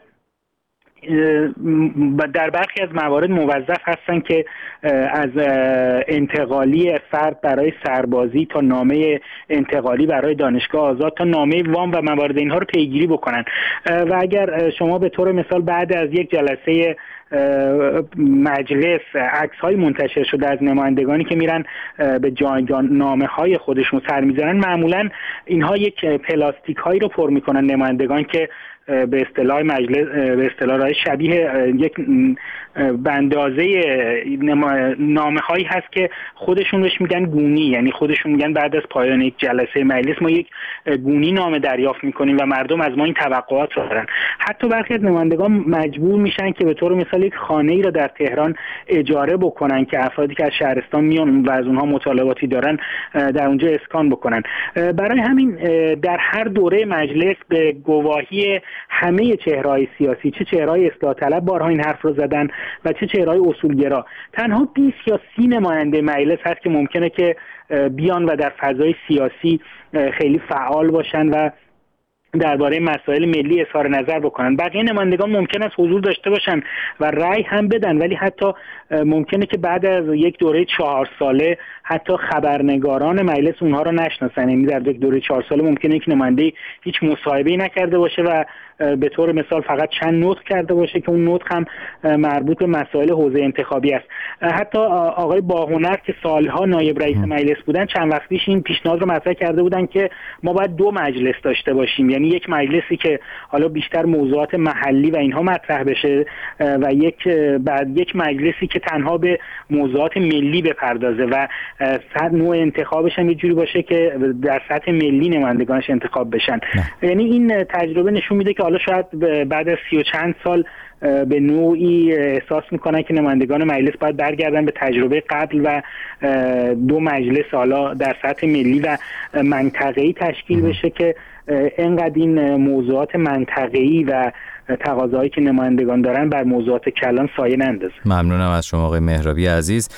Speaker 5: در برخی از موارد موظف هستن که از انتقالی فرد برای سربازی تا نامه انتقالی برای دانشگاه آزاد تا نامه وام و موارد اینها رو پیگیری بکنن و اگر شما به طور مثال بعد از یک جلسه مجلس عکس‌های منتشر شده از نمایندگانی که میرن به جایگزین‌نامه‌های خودشون سر میزنن، معمولاً اینها یک پلاستیک هایی رو پر میکنن نمایندگان که به اصطلاح مجلس به اصطلاح شبیه یک به اندازه نامه‌هایی هست که خودشون بهش میگن گونی، یعنی خودشون میگن بعد از پایان یک جلسه مجلس ما یک گونی نامه دریافت میکنیم و مردم از ما این توقعات رو دارن. حتی برخی از نمایندگان مجبور میشن که به طور مثال یک خانه‌ای رو در تهران اجاره بکنن که افرادی که از شهرستان میان و از اونها مطالباتی دارن در اونجا اسکان بکنن. برای همین در هر دوره مجلس به گواهی همه چهره‌های سیاسی، چه چهره‌های اصلاح طلب بارها این حرف رو زدن و چه چهره‌های اصولگرا، تنها 20 یا 30 نماینده مجلس هست که ممکنه که بیان و در فضای سیاسی خیلی فعال باشن و درباره مسائل ملی اظهار نظر بکنن. بقیه نمایندگان ممکن است حضور داشته باشن و رأی هم بدن، ولی حتی ممکنه که بعد از یک دوره 4 ساله حتی خبرنگاران مجلس اونها رو نشناسن. یعنی در یک دوره 4 ساله ممکنه یک نماینده هیچ مصاحبه‌ای نکرده باشه و به طور مثال فقط چند نطق کرده باشه که اون نطق هم مربوط به مسائل حوزه انتخابی است. حتی آقای باهنر که سالها نایب رئیس مجلس بودن چند وقت پیش این پیشنهاد رو مطرح کرده بودن که ما باید 2 مجلس داشته باشیم، یعنی یک مجلسی که حالا بیشتر موضوعات محلی و اینها مطرح بشه و یک مجلسی که تنها به موضوعات ملی بپردازه و نوع انتخابش هم یه جوری باشه که در سطح ملی نمایندگانش انتخاب بشن. یعنی این تجربه نشون میده که حالا شاید بعد از 30 و چند سال به نوعی احساس میکنن که نمایندگان مجلس باید برگردن به تجربه قبل و 2 مجلس حالا در سطح ملی و منطقه‌ای تشکیل بشه که اینقدر این موضوعات منطقه‌ای و تقاضاهایی که نمایندگان دارن بر موضوعات کلان سایه نندازه.
Speaker 2: ممنونم از شما آقای مهرابی عزیز.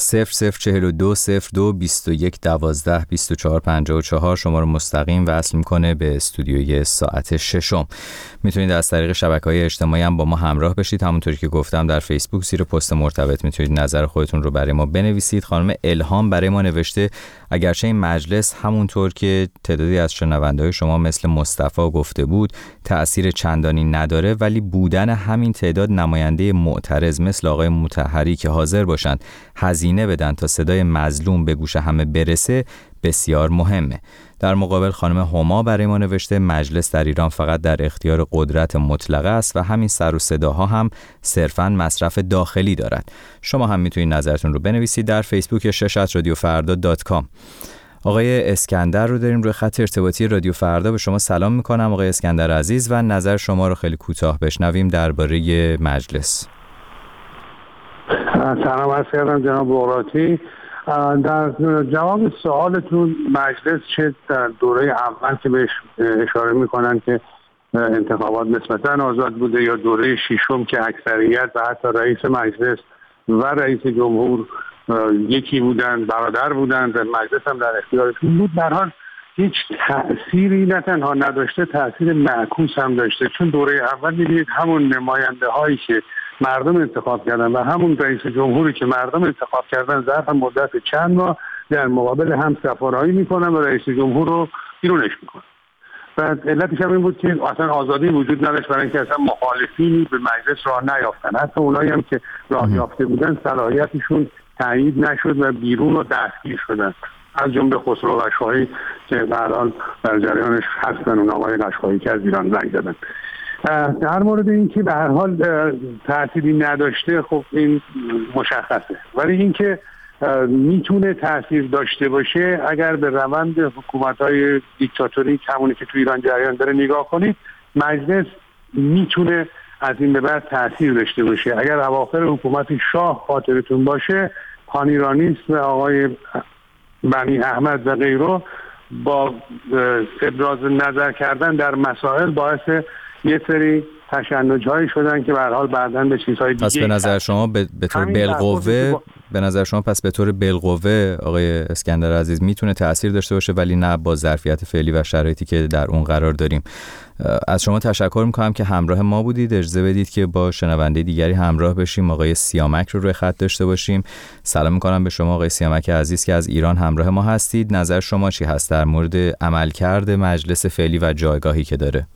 Speaker 2: 0042 02 21 12 24 54 شما رو مستقیم وصل میکنه به استودیوی ساعت 6. میتونید از طریق شبکه‌های اجتماعی هم با ما همراه بشید. همونطوری که گفتم در فیسبوک زیر پست مرتبط میتونید نظر خودتون رو برای ما بنویسید. خانم الهام برای ما نوشته اگرچه این مجلس همونطور که تعدادی از شنونده‌های شما مثل مصطفی گفته بود تأثیر چندانی نداره، ولی بودن همین تعداد نماینده معترض مثل آقای مطهری که حاضر باشند هزینه بدن تا صدای مظلوم به گوش همه برسه بسیار مهمه. در مقابل خانم هما برای ما نوشته مجلس در ایران فقط در اختیار قدرت مطلقه است و همین سر و صداها هم صرفاً مصرف داخلی دارد. شما هم میتونید نظرتون رو بنویسید در فیسبوک شش@radiofarda.com. آقای اسکندر رو داریم روی خط ارتباطی رادیو فردا. به شما سلام میکنم آقای اسکندر عزیز و نظر شما رو خیلی کوتاه بشنویم درباره مجلس.
Speaker 10: سلام عرض کردم جناب بغراتی. در جواب سوالتون مجلس چه در دوره اول که بهش اشاره میکنن که انتخابات نسبتاً آزاد بوده یا دوره 6 که اکثریت و حتی رئیس مجلس و رئیس جمهور یکی بودن، برادر بودن، در مجلس هم در اختیارشون بود، در حال هیچ تأثیری نه تنها نداشته، تأثیر معکوس هم داشته. چون دوره اول می‌بینید همون نماینده هایی که مردم انتخاب کردن و همون رئیس جمهوری که مردم انتخاب کردن ظرف مدت چند ماه در مقابل هم سفارهایی میکنن و رئیس جمهور رو بیرونش میکنن. و علتش هم این بود که اصلا آزادی وجود نداشت، برای اینکه اصلا مخالفینی به مجلس راه نیافتن. حتی اونایی هم که راه یافته بودن صلاحیتشون تایید نشد و بیرون و دستگیر شدن، از جمله خسرو قشقایی که الان در جریانش هستن، اون آقای قشقایی که از ایران زنگ زدن. در مورد اینکه به هر حال تأثیری نداشته، خب این مشخصه، ولی اینکه میتونه تأثیر داشته باشه اگر به روند حکومت‌های دیکتاتوری همونی که تو ایران جریان داره نگاه کنید، مجلس میتونه از این به بعد تأثیر داشته باشه. اگر اواخر حکومت شاه خاطرتون باشه، پانیرانیست و آقای بنی احمد و غیره با ابراز نظر کردن در مسائل باعث یه سری تشنج‌هایی شدن که به هر حال بعداً به چیزهای دیگه.
Speaker 2: پس به نظر شما به طور بالقوه به طور بالقوه آقای اسکندر عزیز میتونه تأثیر داشته باشه، ولی نه با ظرفیت فعلی و شرایطی که در اون قرار داریم. از شما تشکر میکنم که همراه ما بودید. اجازه بدید که با شنونده دیگری همراه بشیم، آقای سیامک رو روی خط داشته باشیم. سلام میکنم به شما آقای سیامک عزیز که از ایران همراه ما هستید. نظر شما چی هست در مورد عملکرد مجلس فعلی و جایگاهی که داره؟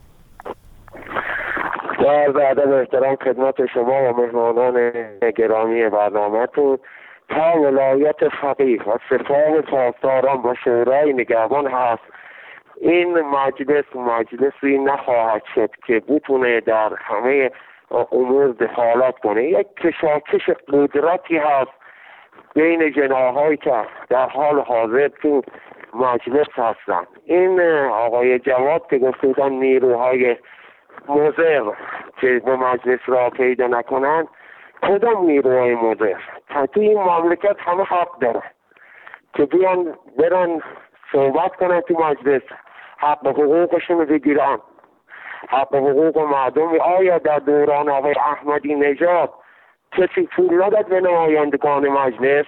Speaker 11: در ادب احترام خدمت شما و مهمانان گرامی برنامه‌تون، تا ولایت فقیه و سپاه پاسداران و شورای نگهبان هست این مجلسی نخواهد شد که بتونه در همه امور دخالت کنه. یک کشاکش قدرتی هست بین جناحایی که در حال حاضر تو مجلس هستن. این آقای جواد که گفته بودن نیروهای مضر که به مجلس را پیدا نکنن، کدام نیروهای مضر؟ تو این مملکت همه حق داره که بیان برن صحبت کنن تو مجلس، حق حقوقشون رو بگیرن، حق حقوق مردم. آیا در دوران آقای احمدی نژاد کسی پول نداد به نمایندگان مجلس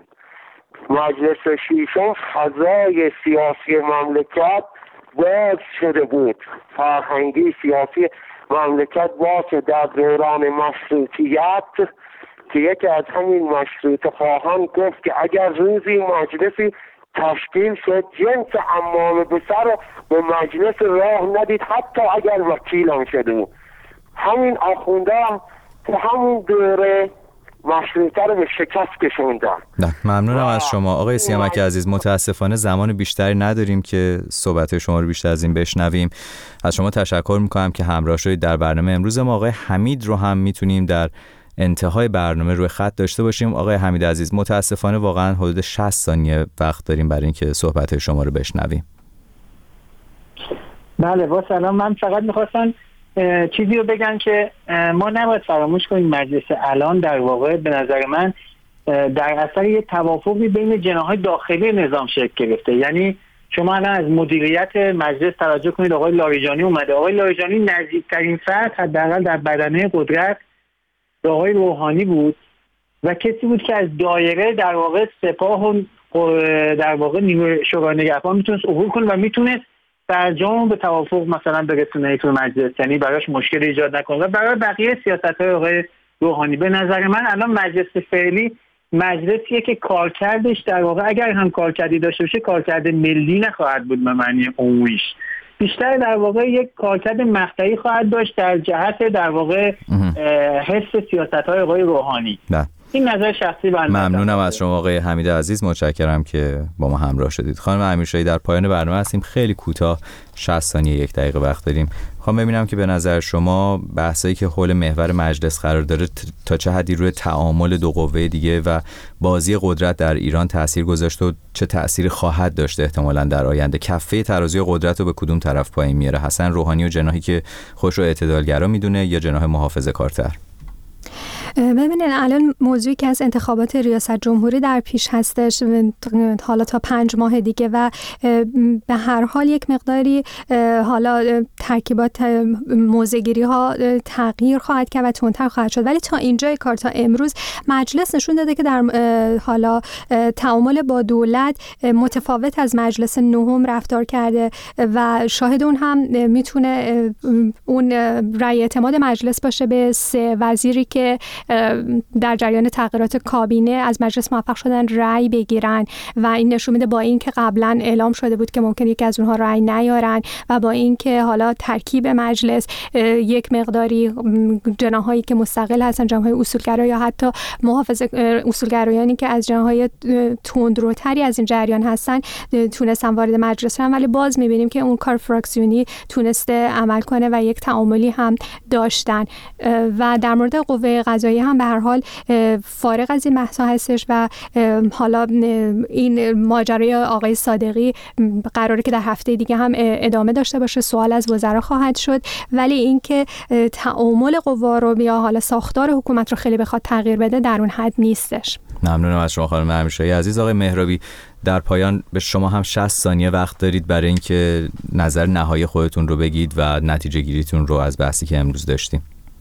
Speaker 11: ششم؟ فضای سیاسی مملکت باز شده بود، فرهنگی سیاسی مملکت باز در دوران مشروطیت که یکی از همین مشروط خواهان گفت که اگر روزی مجلسی تشکیل شد جنس عمامه به سر به مجلس راه ندید حتی اگر وکیل هم شده. همین آخونده که همون دوره مشروطه رو به شکست کشوندن.
Speaker 2: ممنونم از شما آقای سیامک عزیز. متاسفانه زمان بیشتری نداریم که صحبت شما رو بیشتر از این بشنویم. از شما تشکر میکنم که همراه شدید در برنامه امروز ما. آقای حمید رو هم میتونیم در انتهای برنامه روی خط داشته باشیم. آقای حمید عزیز، متاسفانه واقعا حدود 60 ثانیه وقت داریم برای اینکه صحبت شما رو بشنویم.
Speaker 5: بله با سلام. من فقط میخواستم چیزی رو بگم که ما نباید فراموش کنیم مجلس الان در واقع به نظر من در اثر یه توافقی بین جناح‌های داخلی نظام شکل گرفته. یعنی شما الان از مدیریت مجلس توجه کنید، آقای لاریجانی اومده. آقای لاریجانی نزدیکترین فرد حداقل در بدنه قدرت به آقای روحانی بود و کسی بود که از دایره در واقع سپاه و در واقع نیروی شورای نگهبان میتونست عبور کنه و میتونست برجام به توافق مثلا برسونه تو مجلس، یعنی براش مشکل ایجاد نکنه. و برای بقیه سیاست‌های آقای روحانی به نظر من الان مجلس فعلی مجلسیه که کارکردش در واقع اگر هم کارکردی داشته باشه کارکرد ملی نخواهد بود به معنی عمومیش، بیشتر در واقع یک کارکرد مقطعی خواهد داشت در جهت در واقع حفظ سیاست‌های آقای روحانی. این نظر شخصی بنده.
Speaker 2: ممنونم از شما آقای حمید عزیز، متشکرم که با ما همراه شدید. خانم امیرشاهی، در پایان برنامه هستیم، خیلی کوتاه 60 ثانیه 1 دقیقه وقت داریم. میخوام ببینم که به نظر شما بحثایی که حول محور مجلس قرار داره تا چه حدی روی تعامل دو قوه دیگه و بازی قدرت در ایران تاثیر گذاشته و چه تأثیری خواهد داشت احتمالاً در آینده؟ کفه ترازوی قدرت رو به کدوم طرف پایین میاره؟ حسن روحانی و جناحی که خوش رو اعتدالگرا میدونه یا جناح محافظه‌کارتر؟
Speaker 4: ببینید الان موضوعی که از انتخابات ریاست جمهوری در پیش هستش، حالا تا 5 ماه دیگه و به هر حال یک مقداری حالا ترکیبات موضع‌گیری ها تغییر خواهد کرد و تندتر خواهد شد، ولی تا اینجای کار تا امروز مجلس نشون داده که در حالا تعامل با دولت متفاوت از مجلس نهم رفتار کرده و شاهد اون هم میتونه اون رأی اعتماد مجلس باشه به 3 وزیری که در جریان تغییرات کابینه از مجلس موفق شدن رأی بگیرن و این نشون میده با این که قبلا اعلام شده بود که ممکن یکی از اونها رأی نیارن و با این که حالا ترکیب مجلس یک مقداری جناحایی که مستقل هستن، جناحهای اصولگرا یا حتی اصولگرایانی که از جناحهای تندروتری از این جریان هستن تونستن وارد مجلس شدن، ولی باز میبینیم که اون کار فراکسیونی تونسته عمل کنه و یک تعاملی هم داشتن. و در مورد قوه قضاییه هم به هر حال فارغ از این بحث‌ها هستش و حالا این ماجرای آقای صادقی قراره که در هفته دیگه هم ادامه داشته باشه، سوال از وزرا خواهد شد، ولی اینکه تعامل قوا رو یا حالا ساختار حکومت رو خیلی بخواد تغییر بده در اون حد نیستش.
Speaker 2: ممنونم از شما خانم امیرشاهی عزیز. آقای مهرابی، در پایان به شما هم 60 ثانیه وقت دارید برای اینکه نظر نهایی خودتون رو بگید و نتیجه گیریتون رو از بحثی که امروز داشتیم.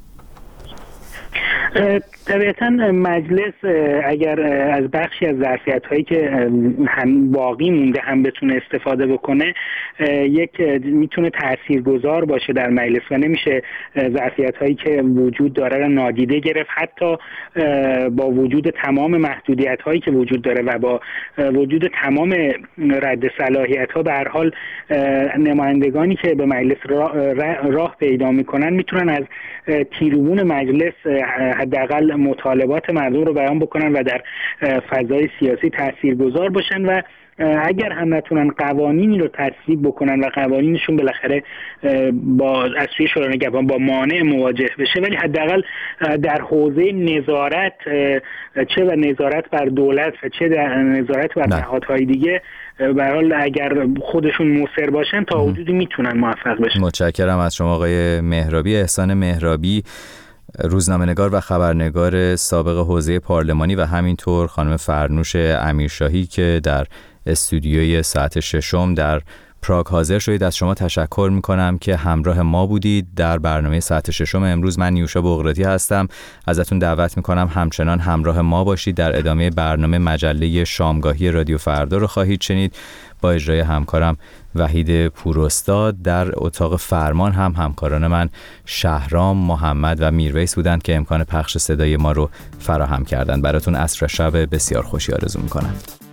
Speaker 5: طبیعتا مجلس اگر از بخشی از ظرفیت‌هایی که هم باقی مونده هم بتونه استفاده بکنه، یک میتونه تاثیرگذار باشه در مجلس و نمیشه ظرفیت‌هایی که وجود داره را نادیده گرفت، حتی با وجود تمام محدودیت‌هایی که وجود داره و با وجود تمام رد صلاحیت‌ها. به هر حال نمایندگانی که به مجلس راه پیدا میکنن میتونن از تریبون مجلس حداقل مطالبات مردم رو بیان بکنن و در فضای سیاسی تاثیرگذار باشن و اگر هم نتونن قوانینی رو تصویب بکنن و قوانینشون بالاخره از سوی شورای نگهبان با مانع مواجه بشه، ولی حداقل در حوزه نظارت، چه و نظارت بر دولت و چه در نظارت بر نهادهای دیگه، به هر حال اگر خودشون مصر باشن تا حدودی میتونن موفق بشن.
Speaker 2: متشکرم از شما آقای مهرابی. احسان مهرابی، روزنامه‌نگار و خبرنگار سابق حوزه پارلمانی، و همینطور خانم فرنوش امیرشاهی که در استودیوی ساعت 6 در پراگ حاضر شدید. از شما تشکر میکنم که همراه ما بودید در برنامه ساعت 6 امروز. من نیوشا بغراتی هستم. ازتون دعوت میکنم همچنان همراه ما باشید. در ادامه برنامه مجله شامگاهی رادیو فردا رو خواهید شنید با اجرای همکارم وحید پوراستاد. در اتاق فرمان هم همکاران من شهرام، محمد و میرویس بودند که امکان پخش صدای ما رو فراهم کردند. براتون عصر شب بسیار خوشی آرزو میکنم.